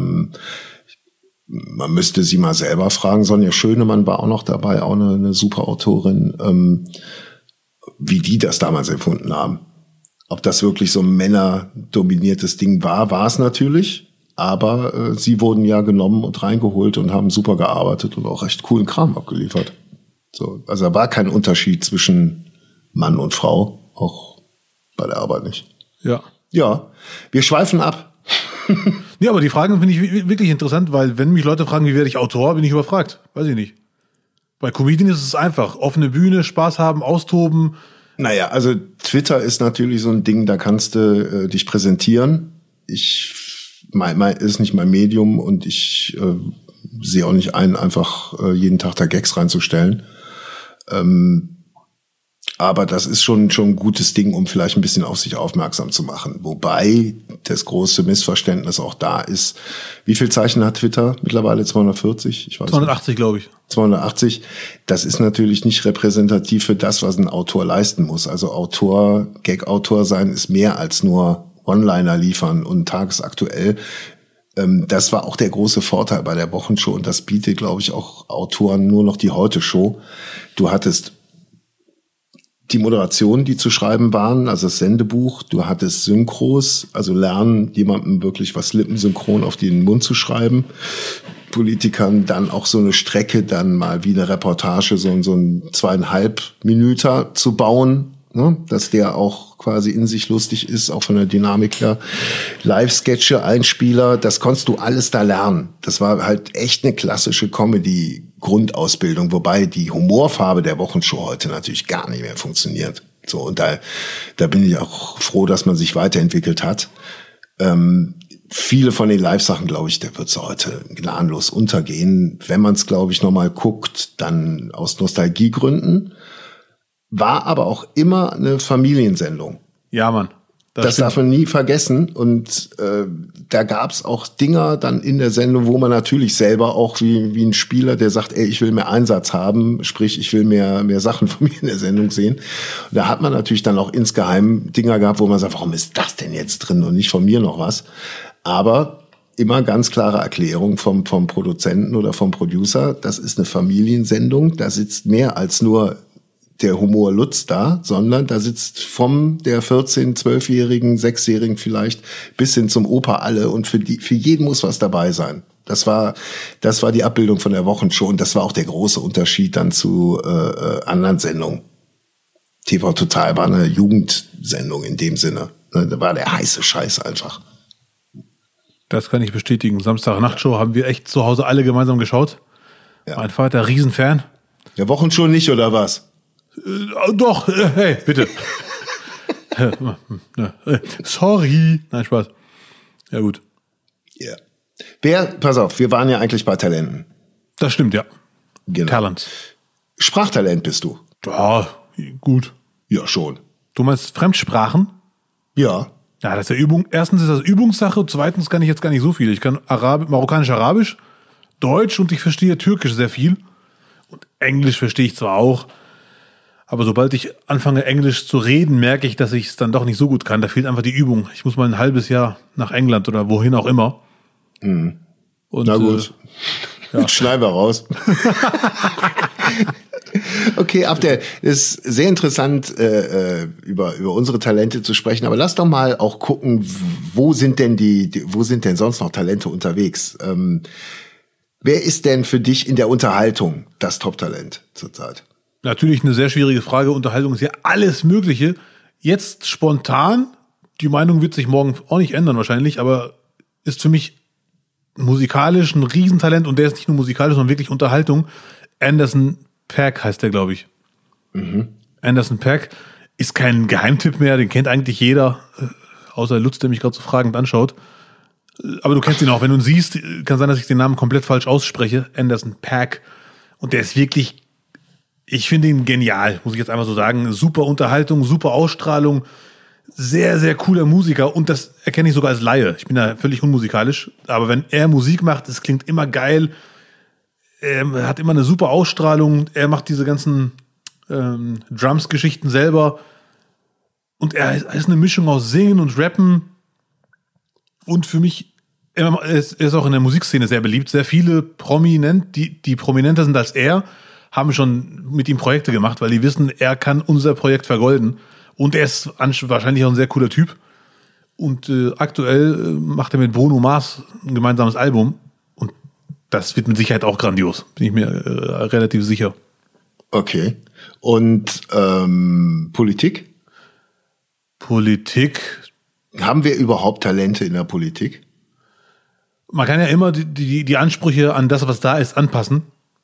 C: Man müsste sie mal selber fragen. Sonja Schönemann war auch noch dabei, auch eine super Autorin, wie die das damals empfunden haben. Ob das wirklich so ein männerdominiertes Ding war es natürlich. Aber sie wurden ja genommen und reingeholt und haben super gearbeitet und auch recht coolen Kram abgeliefert. So, also da war kein Unterschied zwischen Mann und Frau, auch bei der Arbeit nicht.
B: Ja.
C: Ja, wir schweifen ab.
B: Ja, aber die Fragen finde ich wirklich interessant, weil wenn mich Leute fragen, wie werde ich Autor, bin ich überfragt. Weiß ich nicht. Bei Comedian ist es einfach. Offene Bühne, Spaß haben, austoben.
C: Naja, also Twitter ist natürlich so ein Ding, da kannst du dich präsentieren. Ist nicht mein Medium und ich sehe auch nicht ein, einfach jeden Tag da Gags reinzustellen. Aber das ist schon ein gutes Ding, um vielleicht ein bisschen auf sich aufmerksam zu machen. Wobei das große Missverständnis auch da ist. Wie viel Zeichen hat Twitter mittlerweile? 240? Ich weiß
B: 280, glaube ich.
C: 280. Das ist natürlich nicht repräsentativ für das, was ein Autor leisten muss. Also Gag-Autor sein ist mehr als nur One-Liner liefern und tagesaktuell. Das war auch der große Vorteil bei der Wochenshow und das bietet, glaube ich, auch Autoren nur noch die Heute-Show. Du hattest die Moderation, die zu schreiben waren, also das Sendebuch, du hattest Synchros, also lernen, jemandem wirklich was lippensynchron auf den Mund zu schreiben. Politikern dann auch so eine Strecke, dann mal wie eine Reportage, so ein 2,5 Minuten zu bauen, ne? Dass der auch quasi in sich lustig ist, auch von der Dynamik her. Live-Sketche, Einspieler, das konntest du alles da lernen. Das war halt echt eine klassische Comedy-Grundausbildung, wobei die Humorfarbe der Wochenshow heute natürlich gar nicht mehr funktioniert. So, und da bin ich auch froh, dass man sich weiterentwickelt hat. Viele von den Live-Sachen, glaube ich, der wird so heute gnadenlos untergehen. Wenn man es, glaube ich, nochmal guckt, dann aus Nostalgiegründen. War aber auch immer eine Familiensendung.
B: Ja, Mann.
C: Das darf man nie vergessen. Und da gab's auch Dinger dann in der Sendung, wo man natürlich selber auch wie ein Spieler, der sagt, ey, ich will mehr Einsatz haben, sprich, ich will mehr Sachen von mir in der Sendung sehen. Und da hat man natürlich dann auch insgeheim Dinger gehabt, wo man sagt, warum ist das denn jetzt drin und nicht von mir noch was? Aber immer ganz klare Erklärung vom Produzenten oder vom Producer, das ist eine Familiensendung, da sitzt mehr als nur der Humor Lutz da, sondern da sitzt der 14-, 12-Jährigen, 6-Jährigen vielleicht bis hin zum Opa alle und für jeden muss was dabei sein. Das war die Abbildung von der Wochenshow und das war auch der große Unterschied dann zu anderen Sendungen. TV Total war eine Jugendsendung in dem Sinne. Da war der heiße Scheiß einfach.
B: Das kann ich bestätigen. Samstag-Nachtshow haben wir echt zu Hause alle gemeinsam geschaut. Ja. Mein Vater, Riesenfan.
C: Der Wochenshow nicht, oder was?
B: Doch, hey, bitte. Sorry. Nein, Spaß. Ja, gut.
C: Ja. Pass auf, wir waren ja eigentlich bei Talenten.
B: Das stimmt, ja.
C: Genau.
B: Talent.
C: Sprachtalent bist du.
B: Ja, gut.
C: Ja, schon.
B: Du meinst Fremdsprachen?
C: Ja.
B: Ja, das ist ja Übung. Erstens ist das Übungssache, zweitens kann ich jetzt gar nicht so viel. Ich kann Marokkanisch-Arabisch, Deutsch und ich verstehe Türkisch sehr viel. Und Englisch verstehe ich zwar auch, aber sobald ich anfange, Englisch zu reden, merke ich, dass ich es dann doch nicht so gut kann. Da fehlt einfach die Übung. Ich muss mal ein halbes Jahr nach England oder wohin auch immer.
C: Mhm.
B: Und,
C: na gut. Ja. Schneiden wir raus. Okay, Abdel, ist sehr interessant, über unsere Talente zu sprechen. Aber lass doch mal auch gucken, wo sind denn sonst noch Talente unterwegs? Wer ist denn für dich in der Unterhaltung das Top-Talent zurzeit?
B: Natürlich eine sehr schwierige Frage. Unterhaltung ist ja alles Mögliche. Jetzt spontan, die Meinung wird sich morgen auch nicht ändern wahrscheinlich, aber ist für mich musikalisch ein Riesentalent und der ist nicht nur musikalisch, sondern wirklich Unterhaltung. Anderson .Paak heißt der, glaube ich. Mhm. Anderson .Paak ist kein Geheimtipp mehr, den kennt eigentlich jeder, außer Lutz, der mich gerade so fragend anschaut. Aber du kennst ihn auch, wenn du ihn siehst, kann sein, dass ich den Namen komplett falsch ausspreche. Anderson .Paak. Und der ist wirklich, ich finde ihn genial, muss ich jetzt einmal so sagen. Super Unterhaltung, super Ausstrahlung, sehr, sehr cooler Musiker. Und das erkenne ich sogar als Laie. Ich bin da völlig unmusikalisch. Aber wenn er Musik macht, es klingt immer geil. Er hat immer eine super Ausstrahlung. Er macht diese ganzen Drums-Geschichten selber. Und er ist eine Mischung aus Singen und Rappen. Und für mich, er ist auch in der Musikszene sehr beliebt. Sehr viele die prominenter sind als er, haben schon mit ihm Projekte gemacht, weil die wissen, er kann unser Projekt vergolden. Und er ist wahrscheinlich auch ein sehr cooler Typ. Und aktuell macht er mit Bruno Mars ein gemeinsames Album. Und das wird mit Sicherheit auch grandios. Bin ich mir relativ sicher.
C: Okay. Und Politik?
B: Politik?
C: Haben wir überhaupt Talente in der Politik?
B: Man kann ja immer die Ansprüche an das, was da ist, anpassen.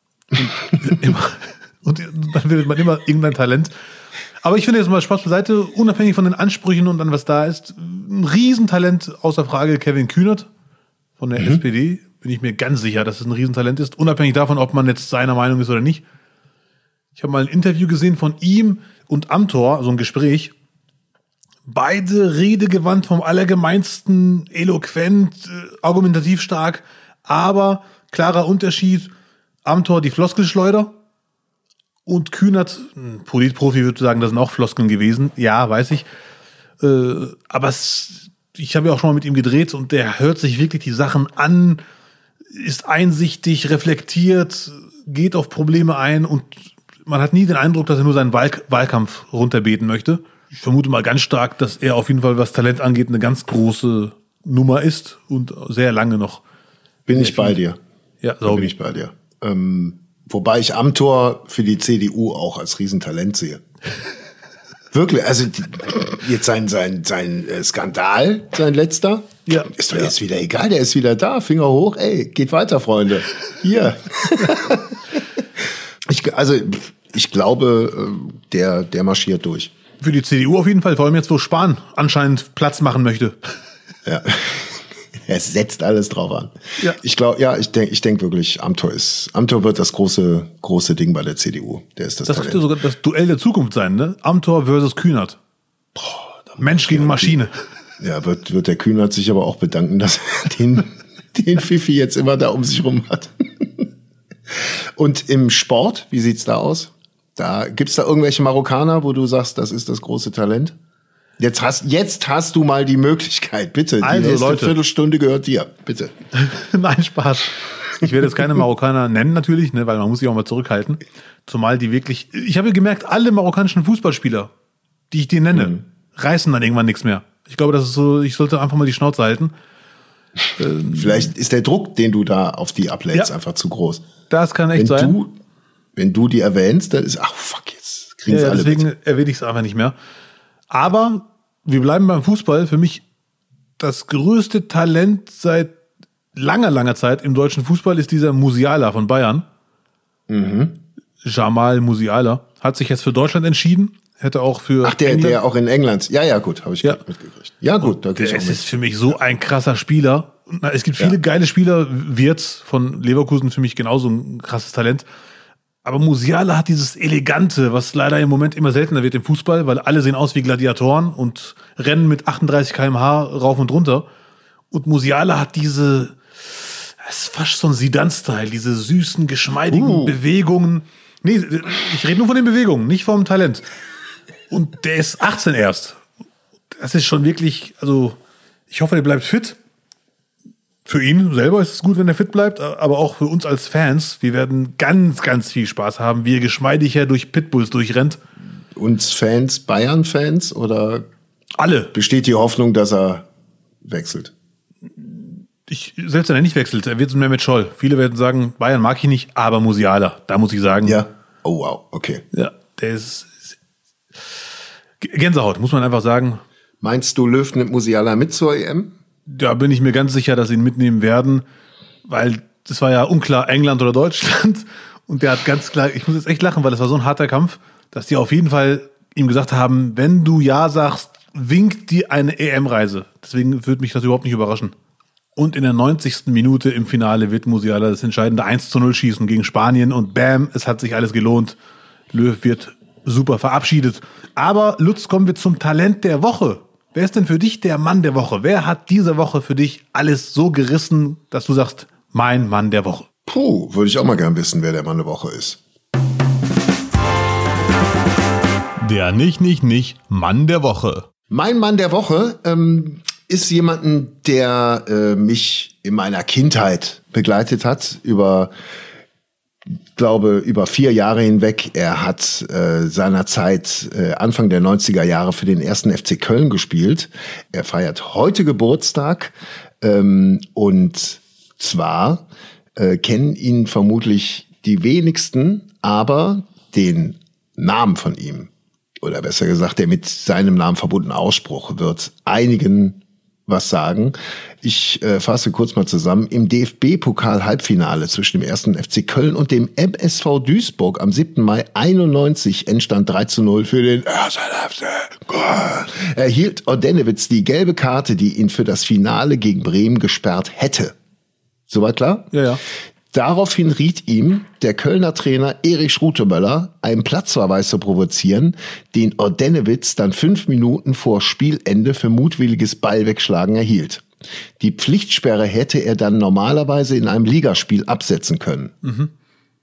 B: Und dann wird man immer irgendein Talent. Aber ich finde jetzt mal Spaß beiseite, unabhängig von den Ansprüchen und an was da ist, ein Riesentalent außer Frage Kevin Kühnert von der SPD. Bin ich mir ganz sicher, dass es ein Riesentalent ist, unabhängig davon, ob man jetzt seiner Meinung ist oder nicht. Ich habe mal ein Interview gesehen von ihm und Amthor, so ein Gespräch. Beide redegewandt, vom Allergemeinsten, eloquent, argumentativ stark, aber klarer Unterschied. Amthor die Floskelschleuder und Kühnert, ein Politprofi würde sagen, das sind auch Floskeln gewesen. Ja, weiß ich. Aber ich habe ja auch schon mal mit ihm gedreht und der hört sich wirklich die Sachen an, ist einsichtig, reflektiert, geht auf Probleme ein und man hat nie den Eindruck, dass er nur seinen Wahlkampf runterbeten möchte. Ich vermute mal ganz stark, dass er auf jeden Fall, was Talent angeht, eine ganz große Nummer ist und sehr lange noch.
C: Bin ich bei dir.
B: Ja,
C: bin ich bei dir. Wobei ich Amthor für die CDU auch als Riesentalent sehe. Wirklich, also jetzt sein Skandal, sein letzter, ist doch jetzt wieder egal, der ist wieder da, Finger hoch, ey, geht weiter, Freunde. Hier. Ich glaube, der marschiert durch.
B: Für die CDU auf jeden Fall, vor allem jetzt, wo Spahn anscheinend Platz machen möchte.
C: Ja. Er setzt alles drauf an. Ja. Ich glaube, ich denke wirklich, Amthor wird das große Ding bei der CDU. Der ist das
B: könnte sogar das Duell der Zukunft sein, ne? Amthor versus Kühnert. Mensch gegen Maschine.
C: Ja, wird der Kühnert sich aber auch bedanken, dass er den Fifi jetzt immer da um sich rum hat. Und im Sport, wie sieht's da aus? Gibt's da irgendwelche Marokkaner, wo du sagst, das ist das große Talent? Jetzt hast du mal die Möglichkeit, bitte. Die nächste Viertelstunde gehört dir, bitte.
B: Nein, Spaß. Ich werde jetzt keine Marokkaner nennen natürlich, ne, weil man muss sich auch mal zurückhalten. Zumal die wirklich, ich habe gemerkt, alle marokkanischen Fußballspieler, die ich dir nenne, reißen dann irgendwann nichts mehr. Ich glaube, das ist so, ich sollte einfach mal die Schnauze halten.
C: Vielleicht ist der Druck, den du da auf die ablädst, einfach zu groß.
B: Das kann echt sein.
C: Wenn du die erwähnst, dann ist, jetzt kriegen sie alle
B: deswegen erwähne ich es einfach nicht mehr. Aber wir bleiben beim Fußball. Für mich das größte Talent seit langer, langer Zeit im deutschen Fußball ist dieser Musiala von Bayern. Jamal Musiala. Hat sich jetzt für Deutschland entschieden. Hätte auch für
C: der auch in England. Ja, gut, habe ich mitgekriegt. Ja, gut. Da
B: es ist für mich so ein krasser Spieler. Es gibt viele geile Spieler. Wirtz von Leverkusen für mich genauso ein krasses Talent. Aber Musiala hat dieses Elegante, was leider im Moment immer seltener wird im Fußball, weil alle sehen aus wie Gladiatoren und rennen mit 38 km/h rauf und runter. Und Musiala hat es ist fast so ein Zidane-Style, diese süßen, geschmeidigen Bewegungen. Nee, ich rede nur von den Bewegungen, nicht vom Talent. Und der ist 18 erst. Das ist schon wirklich, also ich hoffe, der bleibt fit. Für ihn selber ist es gut, wenn er fit bleibt, aber auch für uns als Fans. Wir werden ganz, ganz viel Spaß haben, wie er geschmeidig her durch Pitbulls durchrennt.
C: Uns Fans, Bayern-Fans oder
B: alle?
C: Besteht die Hoffnung, dass er wechselt?
B: Selbst wenn er nicht wechselt, er wird so mehr mit Scholl. Viele werden sagen, Bayern mag ich nicht, aber Musiala, da muss ich sagen.
C: Ja, oh wow, okay.
B: Ja, der ist Gänsehaut, muss man einfach sagen.
C: Meinst du, Löw nimmt Musiala mit zur EM?
B: Da bin ich mir ganz sicher, dass sie ihn mitnehmen werden, weil das war ja unklar, England oder Deutschland. Und der hat ganz klar, ich muss jetzt echt lachen, weil das war so ein harter Kampf, dass die auf jeden Fall ihm gesagt haben, wenn du Ja sagst, winkt dir eine EM-Reise. Deswegen würde mich das überhaupt nicht überraschen. Und in der 90. Minute im Finale wird Musiala das entscheidende 1:0 schießen gegen Spanien und bam, es hat sich alles gelohnt. Löw wird super verabschiedet. Aber Lutz, kommen wir zum Talent der Woche. Wer ist denn für dich der Mann der Woche? Wer hat diese Woche für dich alles so gerissen, dass du sagst, mein Mann der Woche?
C: Würde ich auch mal gern wissen, wer der Mann der Woche ist.
A: Der nicht Mann der Woche.
C: Mein Mann der Woche ist jemanden, der mich in meiner Kindheit begleitet hat, über 4 Jahre hinweg. Er hat seinerzeit Anfang der 90er Jahre für den 1. FC Köln gespielt. Er feiert heute Geburtstag und zwar kennen ihn vermutlich die wenigsten, aber den Namen von ihm, oder besser gesagt, der mit seinem Namen verbundene Ausspruch wird einigen was sagen. Ich fasse kurz mal zusammen. Im DFB-Pokal-Halbfinale zwischen dem 1. FC Köln und dem MSV Duisburg am 7. Mai 91 entstand 3:0 für den 1. FC Köln. Erhielt Ordenewitz die gelbe Karte, die ihn für das Finale gegen Bremen gesperrt hätte. Soweit klar?
B: Ja.
C: Daraufhin riet ihm der Kölner Trainer Erich Schrutemöller, einen Platzverweis zu provozieren, den Ordenewitz dann 5 Minuten vor Spielende für mutwilliges Ballwegschlagen erhielt. Die Pflichtsperre hätte er dann normalerweise in einem Ligaspiel absetzen können.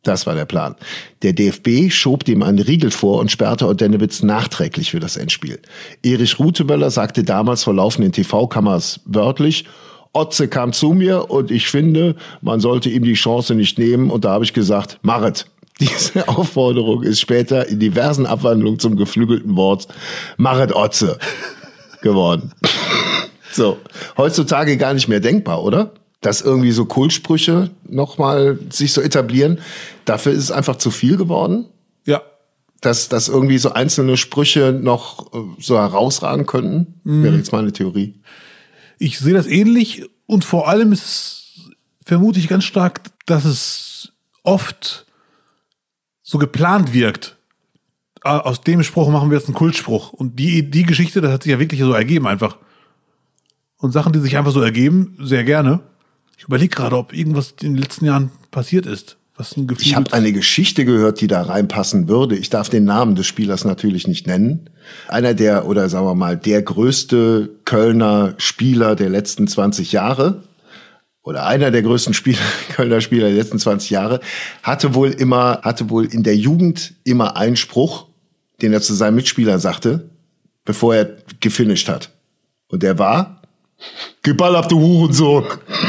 C: Das war der Plan. Der DFB schob dem einen Riegel vor und sperrte Odennewitz nachträglich für das Endspiel. Erich Rutemöller sagte damals vor laufenden TV-Kameras wörtlich, Otze kam zu mir und ich finde, man sollte ihm die Chance nicht nehmen. Und da habe ich gesagt, machet. Diese Aufforderung ist später in diversen Abwandlungen zum geflügelten Wort machet Otze geworden. So, heutzutage gar nicht mehr denkbar, oder? Dass irgendwie so Kultsprüche nochmal sich so etablieren. Dafür ist es einfach zu viel geworden.
B: Ja.
C: Dass irgendwie so einzelne Sprüche noch so herausragen könnten. Wäre jetzt meine Theorie.
B: Ich sehe das ähnlich und vor allem ist es, vermute ich ganz stark, dass es oft so geplant wirkt. Aus dem Spruch machen wir jetzt einen Kultspruch. Und die Geschichte, das hat sich ja wirklich so ergeben einfach. Und Sachen, die sich einfach so ergeben, sehr gerne. Ich überlege gerade, ob irgendwas in den letzten Jahren passiert ist. Was ein Gefühl.
C: Ich habe eine Geschichte gehört, die da reinpassen würde. Ich darf den Namen des Spielers natürlich nicht nennen. Einer der, oder sagen wir mal, der größte Kölner Spieler der letzten 20 Jahre oder einer der größten Kölner Spieler der letzten 20 Jahre hatte wohl in der Jugend immer einen Spruch, den er zu seinen Mitspielern sagte, bevor er gefinisht hat. Und der war: Geh Ball ab, du Hurensohn.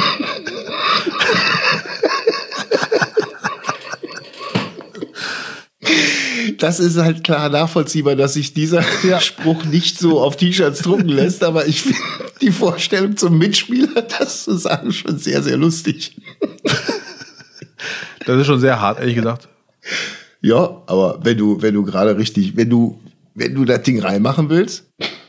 C: Das ist halt klar nachvollziehbar, dass sich dieser Spruch nicht so auf T-Shirts drucken lässt, aber ich finde die Vorstellung zum Mitspieler, das zu sagen, schon sehr, sehr lustig.
B: Das ist schon sehr hart, ehrlich gesagt.
C: Ja, aber wenn du gerade richtig, wenn du das Ding reinmachen willst.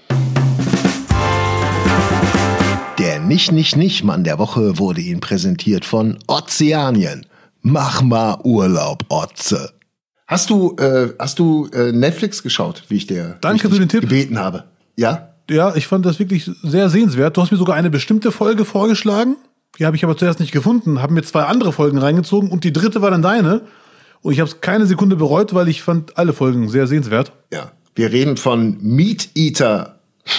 C: Der Nicht-Mann der Woche wurde Ihnen präsentiert von Ozeanien. Mach mal Urlaub, Otze. Hast du Netflix geschaut, wie ich dir
B: Danke für den Tipp.
C: gebeten habe? Ja?
B: Ja, ich fand das wirklich sehr sehenswert. Du hast mir sogar eine bestimmte Folge vorgeschlagen. Die habe ich aber zuerst nicht gefunden. Habe mir 2 andere Folgen reingezogen und die dritte war dann deine. Und ich habe es keine Sekunde bereut, weil ich fand alle Folgen sehr sehenswert.
C: Ja. Wir reden von Meat Eater.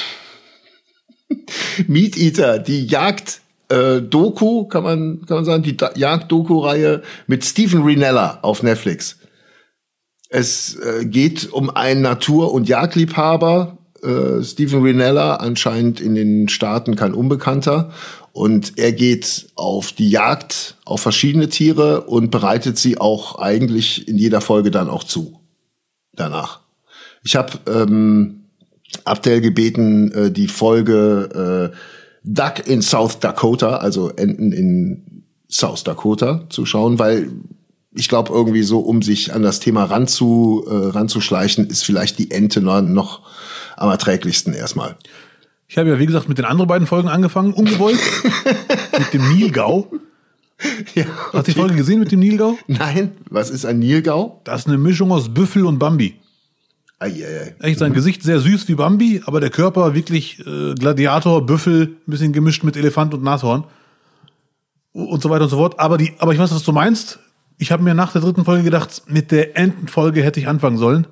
C: Meat Eater, die Jagd-Doku, kann man sagen, die Jagd-Doku-Reihe mit Steven Rinella auf Netflix. Es geht um einen Natur- und Jagdliebhaber, Steven Rinella, anscheinend in den Staaten kein Unbekannter. Und er geht auf die Jagd auf verschiedene Tiere und bereitet sie auch eigentlich in jeder Folge dann auch zu. Danach. Ich habe Abdel gebeten, die Folge Duck in South Dakota, also Enten in South Dakota, zu schauen, weil ich glaube, irgendwie so, um sich an das Thema ranzuschleichen, ist vielleicht die Ente noch am erträglichsten erstmal.
B: Ich habe ja, wie gesagt, mit den anderen beiden Folgen angefangen, ungewollt, mit dem Nilgau.
C: Ja, okay.
B: Hast du die Folge gesehen mit dem Nilgau?
C: Nein, was ist ein Nilgau?
B: Das ist eine Mischung aus Büffel und Bambi. Echt, sein Gesicht sehr süß wie Bambi, aber der Körper wirklich Gladiator, Büffel, ein bisschen gemischt mit Elefant und Nashorn und so weiter und so fort. Aber ich weiß, was du meinst. Ich habe mir nach der 3. Folge gedacht, mit der Entenfolge hätte ich anfangen sollen.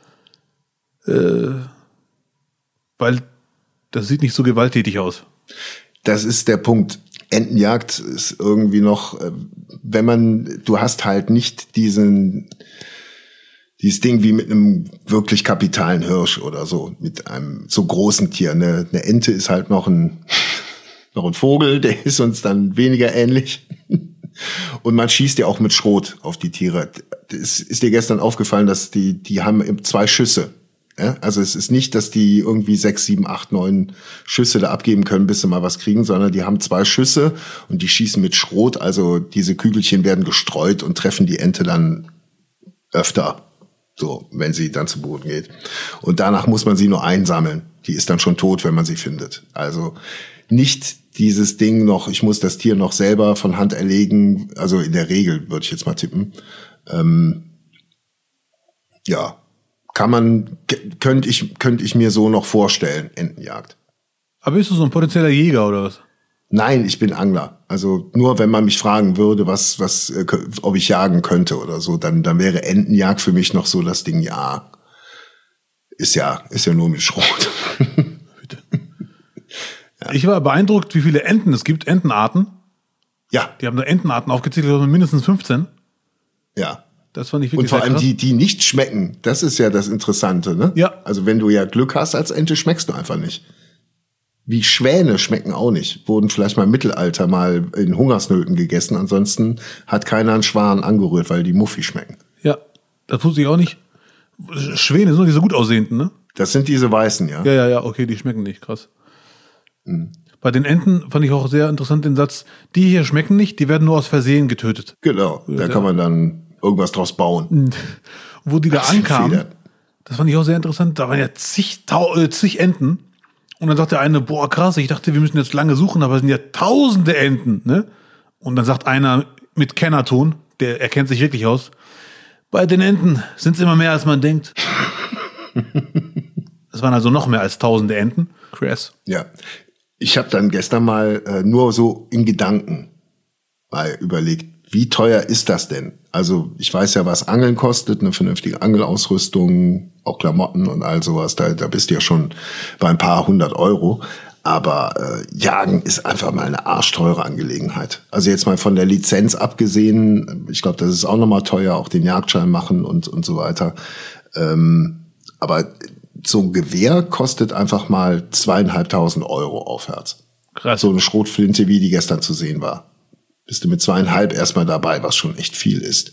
B: Weil das sieht nicht so gewalttätig aus.
C: Das ist der Punkt. Entenjagd ist irgendwie noch, du hast halt nicht dieses Ding wie mit einem wirklich kapitalen Hirsch oder so, mit einem so großen Tier. Eine Ente ist halt noch ein Vogel, der ist uns dann weniger ähnlich. Und man schießt ja auch mit Schrot auf die Tiere. Ist dir gestern aufgefallen, dass die haben 2 Schüsse. Ja? Also es ist nicht, dass die irgendwie 6, 7, 8, 9 Schüsse da abgeben können, bis sie mal was kriegen, sondern die haben 2 Schüsse und die schießen mit Schrot. Also diese Kügelchen werden gestreut und treffen die Ente dann öfter, so, wenn sie dann zu Boden geht. Und danach muss man sie nur einsammeln. Die ist dann schon tot, wenn man sie findet. Also nicht dieses Ding noch, ich muss das Tier noch selber von Hand erlegen, also in der Regel würde ich jetzt mal tippen. Ja, könnte ich mir so noch vorstellen, Entenjagd.
B: Aber bist du so ein potenzieller Jäger oder was?
C: Nein, ich bin Angler. Also nur wenn man mich fragen würde, ob ich jagen könnte oder so, dann wäre Entenjagd für mich noch so das Ding, ja, ist ja nur mit Schrot.
B: Bitte. Ja. Ich war beeindruckt, wie viele Enten es gibt, Entenarten.
C: Ja.
B: Die haben da Entenarten aufgezählt, mindestens 15.
C: Ja.
B: Das fand ich wirklich
C: Und vor allem
B: krass.
C: die nicht schmecken, das ist ja das Interessante, ne?
B: Ja.
C: Also wenn du ja Glück hast als Ente, schmeckst du einfach nicht. Wie Schwäne schmecken auch nicht. Wurden vielleicht mal im Mittelalter mal in Hungersnöten gegessen. Ansonsten hat keiner einen Schwan angerührt, weil die Muffi schmecken.
B: Ja, das wusste ich auch nicht. Schwäne sind nur diese gut aussehenden, ne?
C: Das sind diese Weißen, ja.
B: Ja, okay, die schmecken nicht, krass. Bei den Enten fand ich auch sehr interessant den Satz, die hier schmecken nicht, die werden nur aus Versehen getötet.
C: Genau, da kann man dann irgendwas draus bauen.
B: Wo die da ankamen,
C: Federn.
B: das fand ich auch sehr interessant, da waren ja zig Enten. Und dann sagt der eine, boah krass, ich dachte, wir müssen jetzt lange suchen, aber es sind ja tausende Enten, ne? Und dann sagt einer mit Kennerton, der erkennt sich wirklich aus, bei den Enten sind es immer mehr, als man denkt. Es waren also noch mehr als tausende Enten. Krass.
C: Ja, ich habe dann gestern mal nur so in Gedanken mal überlegt, wie teuer ist das denn? Also ich weiß ja, was Angeln kostet, eine vernünftige Angelausrüstung, auch Klamotten und all sowas. Da bist du ja schon bei ein paar 100 Euro. Aber Jagen ist einfach mal eine arschteure Angelegenheit. Also jetzt mal von der Lizenz abgesehen, ich glaube, das ist auch nochmal teuer, auch den Jagdschein machen und so weiter. Aber so ein Gewehr kostet einfach mal 2.500 Euro aufwärts.
B: Krass.
C: So eine Schrotflinte, wie die gestern zu sehen war. Bist du mit 2.500 erstmal dabei, was schon echt viel ist.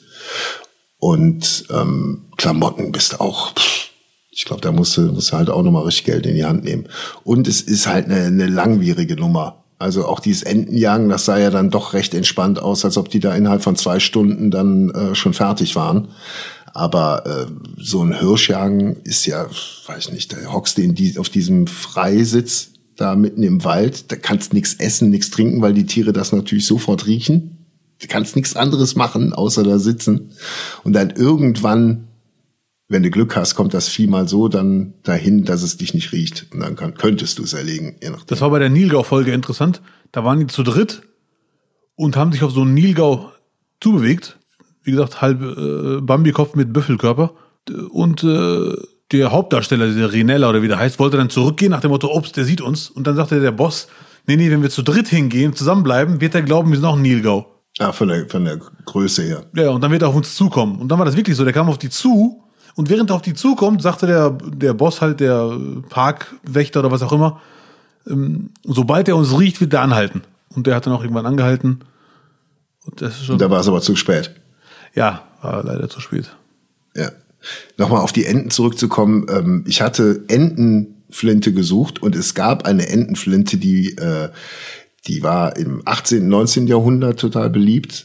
C: Und Klamotten bist du auch, ich glaube, da musst du halt auch nochmal richtig Geld in die Hand nehmen. Und es ist halt eine langwierige Nummer. Also auch dieses Entenjagen, das sah ja dann doch recht entspannt aus, als ob die da innerhalb von 2 Stunden dann schon fertig waren. Aber so ein Hirschjagen ist ja, weiß nicht, da hockst du auf diesem Freisitz da mitten im Wald, da kannst nichts essen, nichts trinken, weil die Tiere das natürlich sofort riechen. Du kannst nichts anderes machen, außer da sitzen. Und dann irgendwann, wenn du Glück hast, kommt das Vieh mal so dann dahin, dass es dich nicht riecht. Und dann könntest du es erlegen. Je nachdem.
B: Das war bei der Nilgau-Folge interessant. Da waren die zu dritt und haben sich auf so einen Nilgau zubewegt. Wie gesagt, halb Bambikopf mit Büffelkörper. Und der Hauptdarsteller, der Rinella oder wie der heißt, wollte dann zurückgehen nach dem Motto, ups, der sieht uns. Und dann sagte der Boss, nee, wenn wir zu dritt hingehen, zusammenbleiben, wird er glauben, wir sind auch ein Nilgau.
C: Ja, von der Größe her.
B: Ja, und dann wird er auf uns zukommen. Und dann war das wirklich so, der kam auf die zu. Und während er auf die zukommt, sagte der Boss halt, der Parkwächter oder was auch immer, sobald er uns riecht, wird er anhalten. Und der hat dann auch irgendwann angehalten. Und das ist schon.
C: Da war es aber zu spät.
B: Ja, war leider zu spät.
C: Ja. Nochmal auf die Enten zurückzukommen. Ich hatte Entenflinte gesucht und es gab eine Entenflinte, die war im 18., 19. Jahrhundert total beliebt.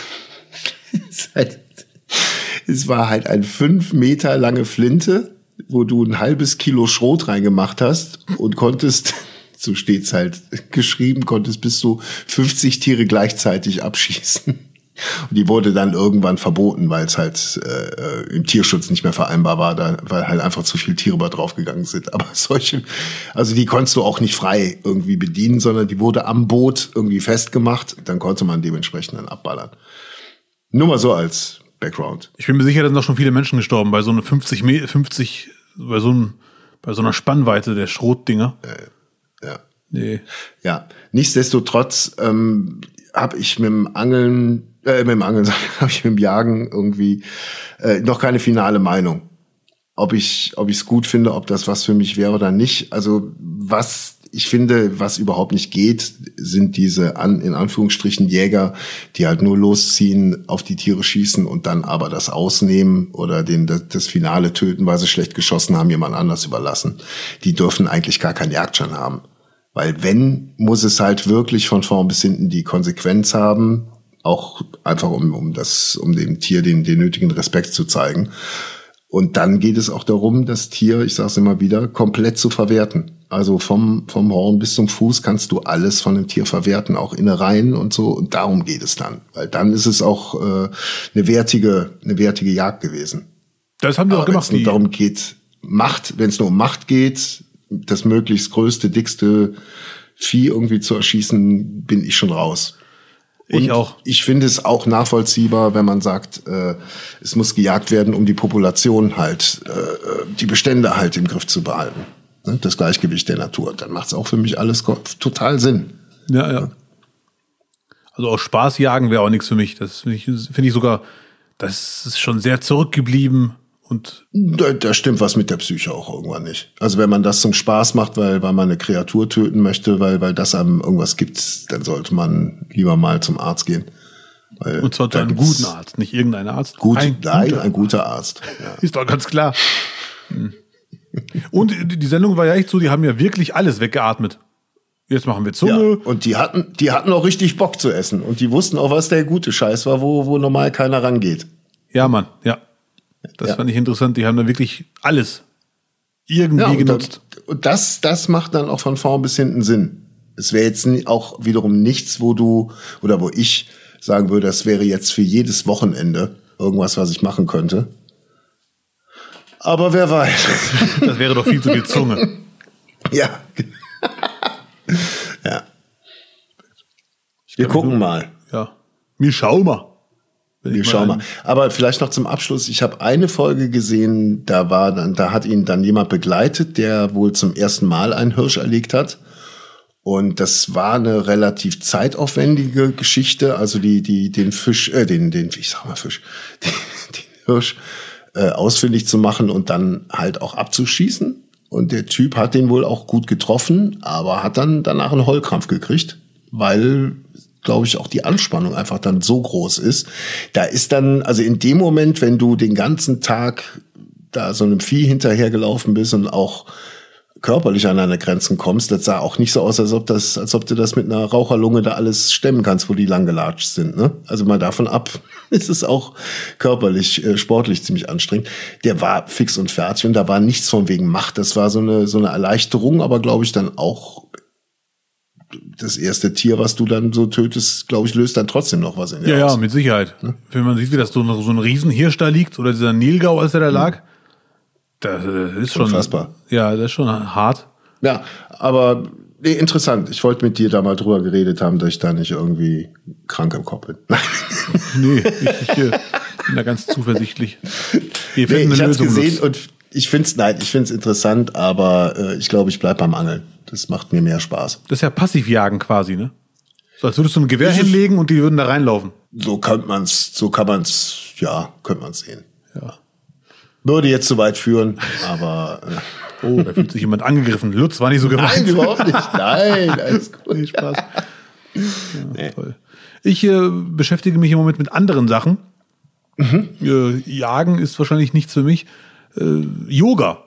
C: Es war halt eine 5 Meter lange Flinte, wo du ein halbes Kilo Schrot reingemacht hast und konntest, so steht's halt geschrieben, konntest bis zu 50 Tiere gleichzeitig abschießen. Und die wurde dann irgendwann verboten, weil es halt im Tierschutz nicht mehr vereinbar war, weil halt einfach zu viele Tiere draufgegangen sind. Aber also die konntest du auch nicht frei irgendwie bedienen, sondern die wurde am Boot irgendwie festgemacht. Dann konnte man dementsprechend dann abballern. Nur mal so als Background.
B: Ich bin mir sicher, da sind auch schon viele Menschen gestorben bei so einer 50 bei so einer Spannweite der Schrotdinger.
C: Ja.
B: Nee.
C: Ja. Nichtsdestotrotz habe ich mit dem Jagen irgendwie noch keine finale Meinung. Ob ich's gut finde, ob das was für mich wäre oder nicht. Also was ich finde, was überhaupt nicht geht, sind diese in Anführungsstrichen Jäger, die halt nur losziehen, auf die Tiere schießen und dann aber das ausnehmen oder das Finale töten, weil sie schlecht geschossen haben, jemand anders überlassen. Die dürfen eigentlich gar keinen Jagdschein haben. Weil wenn, muss es halt wirklich von vorn bis hinten die Konsequenz haben, auch einfach um dem Tier den nötigen Respekt zu zeigen. Und dann geht es auch darum, das Tier, ich sage es immer wieder, komplett zu verwerten. Also vom Horn bis zum Fuß kannst du alles von dem Tier verwerten, auch Innereien und so. Und darum geht es dann. Weil dann ist es auch eine wertige Jagd gewesen.
B: Das haben die auch gemacht.
C: Wenn es nur darum geht, wenn es nur um Macht geht, das möglichst größte, dickste Vieh irgendwie zu erschießen, bin ich schon raus. Und
B: ich auch.
C: Ich finde es auch nachvollziehbar, wenn man sagt, es muss gejagt werden, um die Population halt, die Bestände halt im Griff zu behalten. Ne? Das Gleichgewicht der Natur. Dann macht es auch für mich alles total Sinn.
B: Ja. Also auch Spaß jagen wäre auch nichts für mich. Das finde ich sogar das ist schon sehr zurückgeblieben. Und
C: da stimmt was mit der Psyche auch irgendwann nicht. Also wenn man das zum Spaß macht, weil man eine Kreatur töten möchte, weil das einem irgendwas gibt, dann sollte man lieber mal zum Arzt gehen.
B: Und zwar zu einem guten Arzt, nicht irgendein Arzt.
C: Ein guter Arzt. Ja.
B: Ist doch ganz klar. Und die Sendung war ja echt so, die haben ja wirklich alles weggeatmet. Jetzt machen wir Zunge.
C: Ja, und die hatten auch richtig Bock zu essen. Und die wussten auch, was der gute Scheiß war, wo normal keiner rangeht.
B: Ja, Mann, ja. Das fand ich interessant. Die haben da wirklich alles irgendwie genutzt.
C: Und das macht dann auch von vorn bis hinten Sinn. Es wäre jetzt auch wiederum nichts, wo ich sagen würde, das wäre jetzt für jedes Wochenende irgendwas, was ich machen könnte. Aber wer weiß.
B: Das wäre doch viel zu viel Zunge.
C: Ja. Ja. Wir gucken mal.
B: Ja. Wir schauen mal.
C: Wir schauen mal. Aber vielleicht noch zum Abschluss. Ich habe eine Folge gesehen, da hat ihn dann jemand begleitet, der wohl zum ersten Mal einen Hirsch erlegt hat. Und das war eine relativ zeitaufwendige Geschichte. Also den Hirsch ausfindig zu machen und dann halt auch abzuschießen. Und der Typ hat den wohl auch gut getroffen, aber hat dann danach einen Heulkrampf gekriegt, weil, glaube ich, auch die Anspannung einfach dann so groß ist. Da ist dann, also in dem Moment, wenn du den ganzen Tag da so einem Vieh hinterhergelaufen bist und auch körperlich an deine Grenzen kommst, das sah auch nicht so aus, als ob du das mit einer Raucherlunge da alles stemmen kannst, wo die lang gelatscht sind, ne? Also mal davon ab, ist es auch körperlich, sportlich ziemlich anstrengend. Der war fix und fertig und da war nichts von wegen Macht. Das war so eine Erleichterung, aber glaube ich dann auch das erste Tier, was du dann so tötest, glaube ich, löst dann trotzdem noch was in dir aus.
B: Ja, mit Sicherheit. Ne? Wenn man sieht, wie das so ein Riesenhirsch da liegt oder dieser Nilgau, als er da lag, das ist schon
C: unfassbar.
B: Ja, das ist schon hart.
C: Ja, aber interessant. Ich wollte mit dir da mal drüber geredet haben, dass ich da nicht irgendwie krank im Kopf bin.
B: Nee, ich bin da ganz zuversichtlich. Wir finden
C: ich
B: eine
C: hab's
B: Lösung.
C: gesehen und ich find's interessant, aber ich glaube, ich bleib beim Angeln. Das macht mir mehr Spaß.
B: Das ist ja Passivjagen quasi, ne? So als würdest du ein Gewehr hinlegen und die würden da reinlaufen.
C: So kann man's sehen.
B: Ja.
C: Würde jetzt zu weit führen, aber
B: oh, da fühlt sich jemand angegriffen. Lutz war nicht so gemeint.
C: Nein, überhaupt nicht. Nein, alles gut.
B: Nee, Spaß. Ja, nee. Toll. Ich beschäftige mich im Moment mit anderen Sachen. Jagen ist wahrscheinlich nichts für mich. Yoga.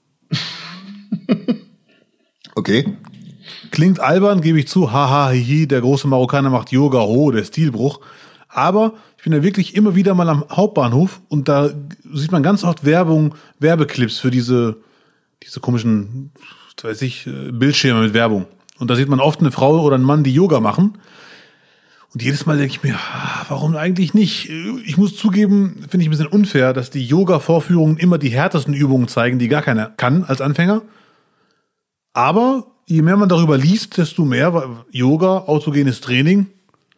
C: Okay.
B: Klingt albern, gebe ich zu. Haha, hihi, der große Marokkaner macht Yoga, ho, der Stilbruch. Aber ich bin ja wirklich immer wieder mal am Hauptbahnhof und da sieht man ganz oft Werbeclips für diese komischen, Bildschirme mit Werbung. Und da sieht man oft eine Frau oder einen Mann, die Yoga machen. Und jedes Mal denke ich mir, warum eigentlich nicht? Ich muss zugeben, finde ich ein bisschen unfair, dass die Yoga-Vorführungen immer die härtesten Übungen zeigen, die gar keiner kann als Anfänger. Aber je mehr man darüber liest, desto mehr, weil Yoga, autogenes Training,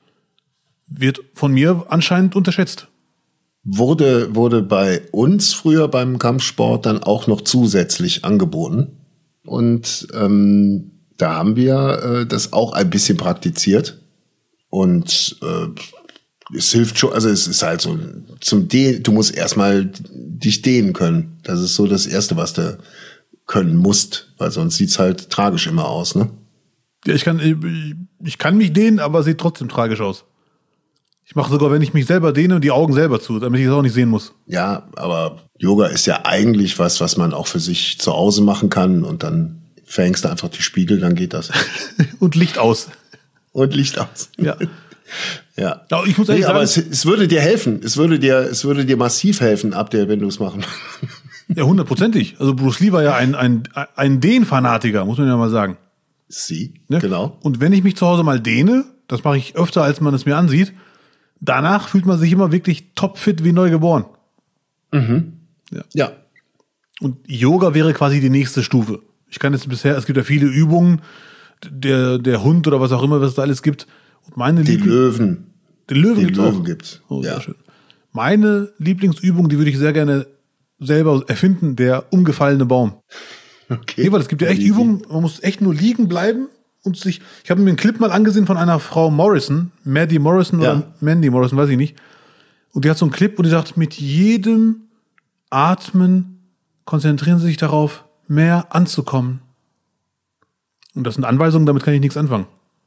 B: wird von mir anscheinend unterschätzt.
C: Wurde bei uns früher beim Kampfsport dann auch noch zusätzlich angeboten. Und da haben wir das auch ein bisschen praktiziert. Und es hilft schon, also es ist halt so du musst erstmal dich dehnen können. Das ist so das Erste, was du können musst, weil sonst sieht's halt tragisch immer aus, ne?
B: Ja, ich kann mich dehnen, aber sieht trotzdem tragisch aus. Ich mache sogar, wenn ich mich selber dehne, die Augen selber zu, damit ich es auch nicht sehen muss.
C: Ja, aber Yoga ist ja eigentlich was man auch für sich zu Hause machen kann und dann verhängst du einfach die Spiegel, dann geht das.
B: Und Licht aus.
C: Und Licht aus.
B: Ja.
C: Ja.
B: Aber ich muss ehrlich sagen,
C: aber es würde dir helfen. Es würde dir massiv helfen, wenn du es machen.
B: Ja, 100%. Also Bruce Lee war ja ein Dehnfanatiker, muss man ja mal sagen. Ne?
C: Genau.
B: Und wenn ich mich zu Hause mal dehne, das mache ich öfter, als man es mir ansieht, danach fühlt man sich immer wirklich topfit wie neu geboren.
C: Mhm. Ja.
B: Und Yoga wäre quasi die nächste Stufe. Ich kann jetzt bisher, es gibt ja viele Übungen, der Hund oder was auch immer, was es da alles gibt. Und meine
C: Den Löwen
B: gibt's. Oh, ja. Sehr schön. Meine Lieblingsübung, die würde ich sehr gerne selber erfinden, der umgefallene Baum.
C: Okay.
B: Nee, weil es gibt ja echt Übungen, man muss echt nur liegen bleiben und sich. Ich habe mir einen Clip mal angesehen von einer Frau Morrison, Maddie Morrison oder Mandy Morrison, weiß ich nicht. Und die hat so einen Clip, wo die sagt, mit jedem Atmen konzentrieren Sie sich darauf, mehr anzukommen. Und das sind Anweisungen, damit kann ich nichts anfangen.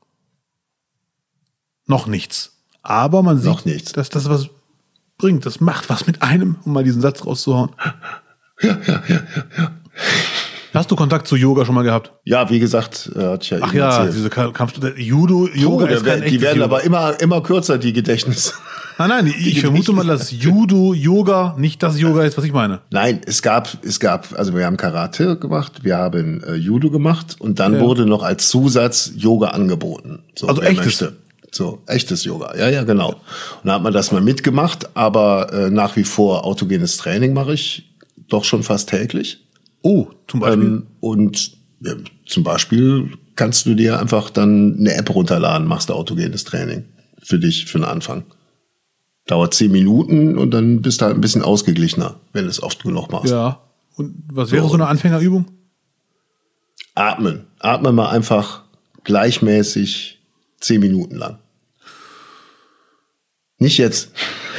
B: Noch nichts. Aber man sieht, dass das was bringt. Das macht was mit einem, um mal diesen Satz rauszuhauen.
C: Ja.
B: Hast du Kontakt zu Yoga schon mal gehabt?
C: Ja, wie gesagt, hatte ich ja
B: Ach ja,
C: erzählt.
B: diese Yoga ist kein echtes
C: Die werden
B: Yoga.
C: aber immer kürzer, die Gedächtnis.
B: Nein, ich vermute mal, dass Yoga nicht das Yoga ist, was ich meine.
C: Nein, es gab, also wir haben Karate gemacht, wir haben Judo gemacht und dann wurde noch als Zusatz Yoga angeboten. So,
B: also echtes?
C: So, echtes Yoga, ja, genau. Und da hat man das mal mitgemacht, aber nach wie vor autogenes Training mache ich doch schon fast täglich.
B: Oh, zum Beispiel?
C: Zum Beispiel kannst du dir einfach dann eine App runterladen, machst du autogenes Training für dich, für den Anfang. Dauert 10 Minuten und dann bist du halt ein bisschen ausgeglichener, wenn du es oft genug machst.
B: Ja, und was wäre so eine Anfängerübung?
C: Atmen. Atme mal einfach gleichmäßig 10 Minuten lang. Nicht jetzt.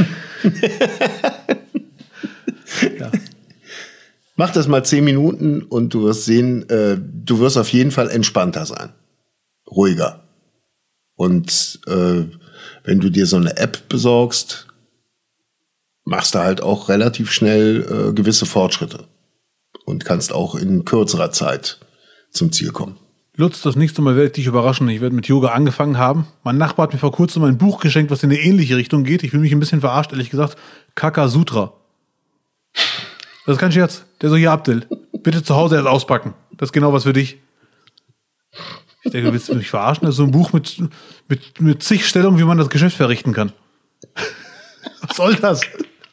B: Ja.
C: Mach das mal 10 Minuten und du wirst sehen, du wirst auf jeden Fall entspannter sein. Ruhiger. Und wenn du dir so eine App besorgst, machst du halt auch relativ schnell gewisse Fortschritte. Und kannst auch in kürzerer Zeit zum Ziel kommen.
B: Lutz, das nächste Mal werde ich dich überraschen. Ich werde mit Yoga angefangen haben. Mein Nachbar hat mir vor kurzem ein Buch geschenkt, was in eine ähnliche Richtung geht. Ich fühle mich ein bisschen verarscht, ehrlich gesagt. Kaka Sutra. Das ist kein Scherz. Der so, hier, Abdel, bitte zu Hause erst auspacken. Das ist genau was für dich. Ich denke, willst du mich verarschen? Das ist so ein Buch mit zig Stellungen, wie man das Geschäft verrichten kann. Was soll das?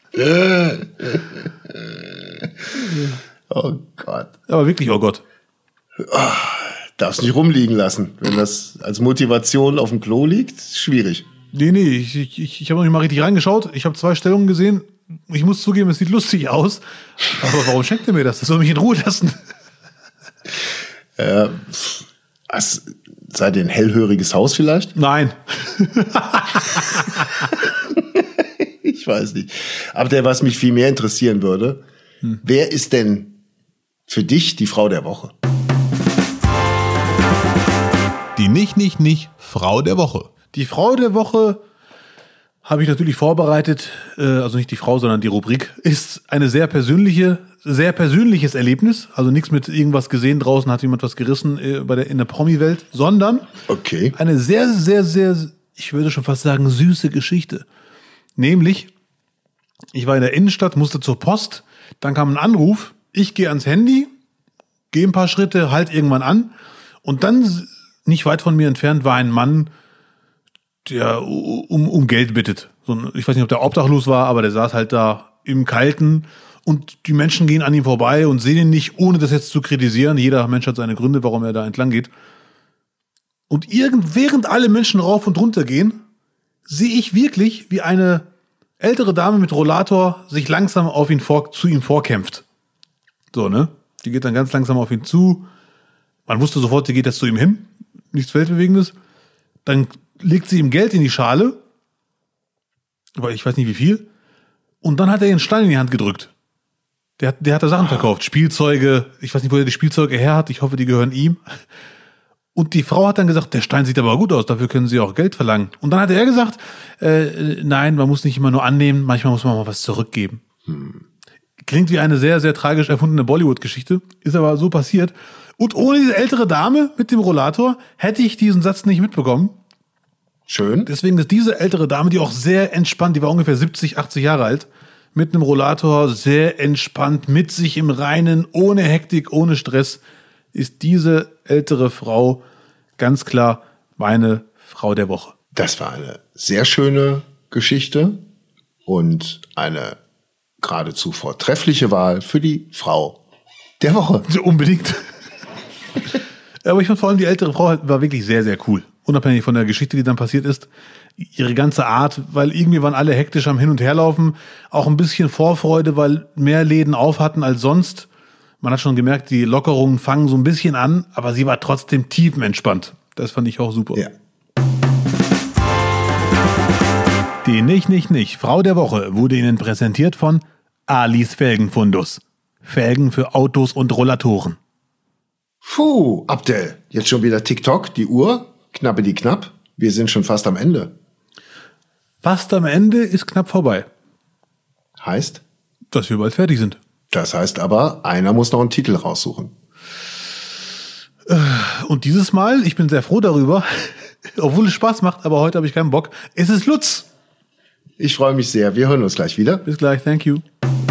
C: Oh Gott.
B: Aber wirklich, oh Gott.
C: Darfst nicht rumliegen lassen. Wenn das als Motivation auf dem Klo liegt, ist schwierig.
B: Nee, ich habe noch nicht mal richtig reingeschaut. Ich habe 2 Stellungen gesehen. Ich muss zugeben, es sieht lustig aus. Aber warum schenkt er mir das? Das soll mich in Ruhe lassen.
C: Seid ihr ein hellhöriges Haus vielleicht?
B: Nein.
C: Ich weiß nicht. Aber was mich viel mehr interessieren würde, wer ist denn für dich die Frau der Woche?
D: Die nicht Frau der Woche.
B: Die Frau der Woche habe ich natürlich vorbereitet, also nicht die Frau, sondern die Rubrik, ist eine sehr persönliches Erlebnis, also nichts mit irgendwas gesehen, draußen hat jemand was gerissen in der Promi-Welt, sondern eine sehr, sehr, sehr, ich würde schon fast sagen, süße Geschichte. Nämlich, ich war in der Innenstadt, musste zur Post, dann kam ein Anruf, ich gehe ans Handy, gehe ein paar Schritte, halt irgendwann an und dann, nicht weit von mir entfernt, war ein Mann, der um Geld bittet. Ich weiß nicht, ob der obdachlos war, aber der saß halt da im Kalten und die Menschen gehen an ihm vorbei und sehen ihn nicht, ohne das jetzt zu kritisieren. Jeder Mensch hat seine Gründe, warum er da entlang geht. Und während alle Menschen rauf und runter gehen, sehe ich wirklich, wie eine ältere Dame mit Rollator sich langsam zu ihm vorkämpft. So, ne? Die geht dann ganz langsam auf ihn zu. Man wusste sofort, sie geht jetzt zu ihm hin. Nichts Weltbewegendes. Dann legt sie ihm Geld in die Schale, weil ich weiß nicht wie viel, und dann hat er ihr einen Stein in die Hand gedrückt. Der hat da Sachen verkauft, Spielzeuge, ich weiß nicht, wo er die Spielzeuge her hat, ich hoffe, die gehören ihm. Und die Frau hat dann gesagt, der Stein sieht aber gut aus, dafür können Sie auch Geld verlangen. Und dann hat er gesagt, nein, man muss nicht immer nur annehmen, manchmal muss man mal was zurückgeben. Klingt wie eine sehr, sehr tragisch erfundene Bollywood-Geschichte, ist aber so passiert. Und ohne diese ältere Dame mit dem Rollator hätte ich diesen Satz nicht mitbekommen.
C: Schön.
B: Deswegen ist diese ältere Dame, die auch sehr entspannt, die war ungefähr 70, 80 Jahre alt, mit einem Rollator, sehr entspannt, mit sich im Reinen, ohne Hektik, ohne Stress, ist diese ältere Frau ganz klar meine Frau der Woche.
C: Das war eine sehr schöne Geschichte und eine geradezu vortreffliche Wahl für die Frau der Woche.
B: Unbedingt. Aber ich fand vor allem, die ältere Frau war wirklich sehr, sehr cool. Unabhängig von der Geschichte, die dann passiert ist. Ihre ganze Art, weil irgendwie waren alle hektisch am Hin- und Herlaufen. Auch ein bisschen Vorfreude, weil mehr Läden auf hatten als sonst. Man hat schon gemerkt, die Lockerungen fangen so ein bisschen an, aber sie war trotzdem tiefenentspannt. Das fand ich auch super.
C: Ja.
B: Die Nicht, Frau der Woche wurde Ihnen präsentiert von Alis Felgenfundus. Felgen für Autos und Rollatoren.
C: Puh, Abdel, jetzt schon wieder TikTok, die Uhr, knappe die knapp. Wir sind schon fast am Ende.
B: Fast am Ende ist knapp vorbei.
C: Heißt?
B: Dass wir bald fertig sind.
C: Das heißt aber, einer muss noch einen Titel raussuchen.
B: Und dieses Mal, ich bin sehr froh darüber, obwohl es Spaß macht, aber heute habe ich keinen Bock, es ist Lutz.
C: Ich freue mich sehr. Wir hören uns gleich wieder.
B: Bis gleich, thank you.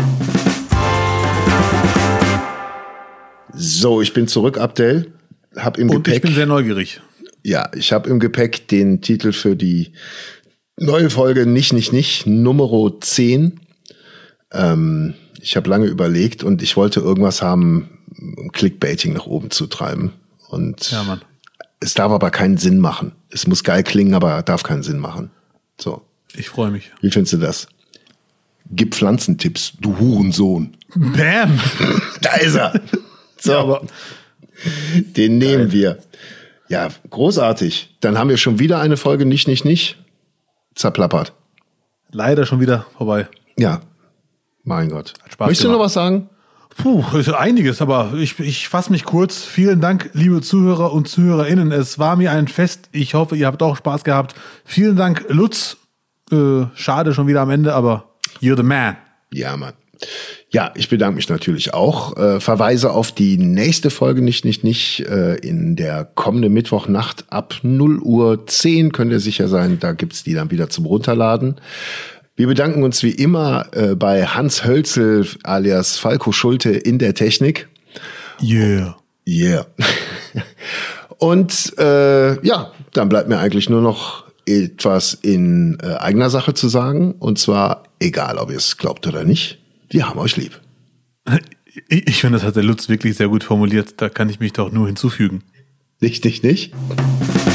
C: So, ich bin zurück, Abdel. Hab im
B: Und
C: Gepäck,
B: ich bin sehr neugierig.
C: ja, ich habe im Gepäck den Titel für die neue Folge Nicht, Nummer 10. Ich habe lange überlegt und ich wollte irgendwas haben, um Clickbaiting nach oben zu treiben. Und
B: Ja, Mann.
C: es darf aber keinen Sinn machen. Es muss geil klingen, aber darf keinen Sinn machen. So,
B: Ich freue mich.
C: wie findest du das? Gib Pflanzentipps, du Hurensohn.
B: Bam!
C: Da ist er. So,
B: Ja, aber
C: den nehmen wir. Ja, großartig. Dann haben wir schon wieder eine Folge Nicht zerplappert.
B: leider schon wieder vorbei.
C: Ja, mein Gott.
B: Hat Spaß
C: Möchtest du noch
B: gemacht.
C: was sagen?
B: Puh, ist einiges, aber ich fasse mich kurz. Vielen Dank, liebe Zuhörer und ZuhörerInnen. Es war mir ein Fest. Ich hoffe, ihr habt auch Spaß gehabt. Vielen Dank, Lutz. Schade schon wieder am Ende, aber you're the man.
C: Ja, Mann. Ja, ich bedanke mich natürlich auch. Verweise auf die nächste Folge Nicht in der kommenden Mittwochnacht ab 0:10 Uhr, könnt ihr sicher sein. Da gibt's die dann wieder zum Runterladen. Wir bedanken uns wie immer bei Hans Hölzel alias Falco Schulte in der Technik.
B: Yeah.
C: Yeah. Und ja, dann bleibt mir eigentlich nur noch etwas in eigener Sache zu sagen. Und zwar, egal ob ihr es glaubt oder nicht, wir haben euch lieb.
B: Ich finde, das hat der Lutz wirklich sehr gut formuliert. Da kann ich mich doch nur hinzufügen.
C: Nicht?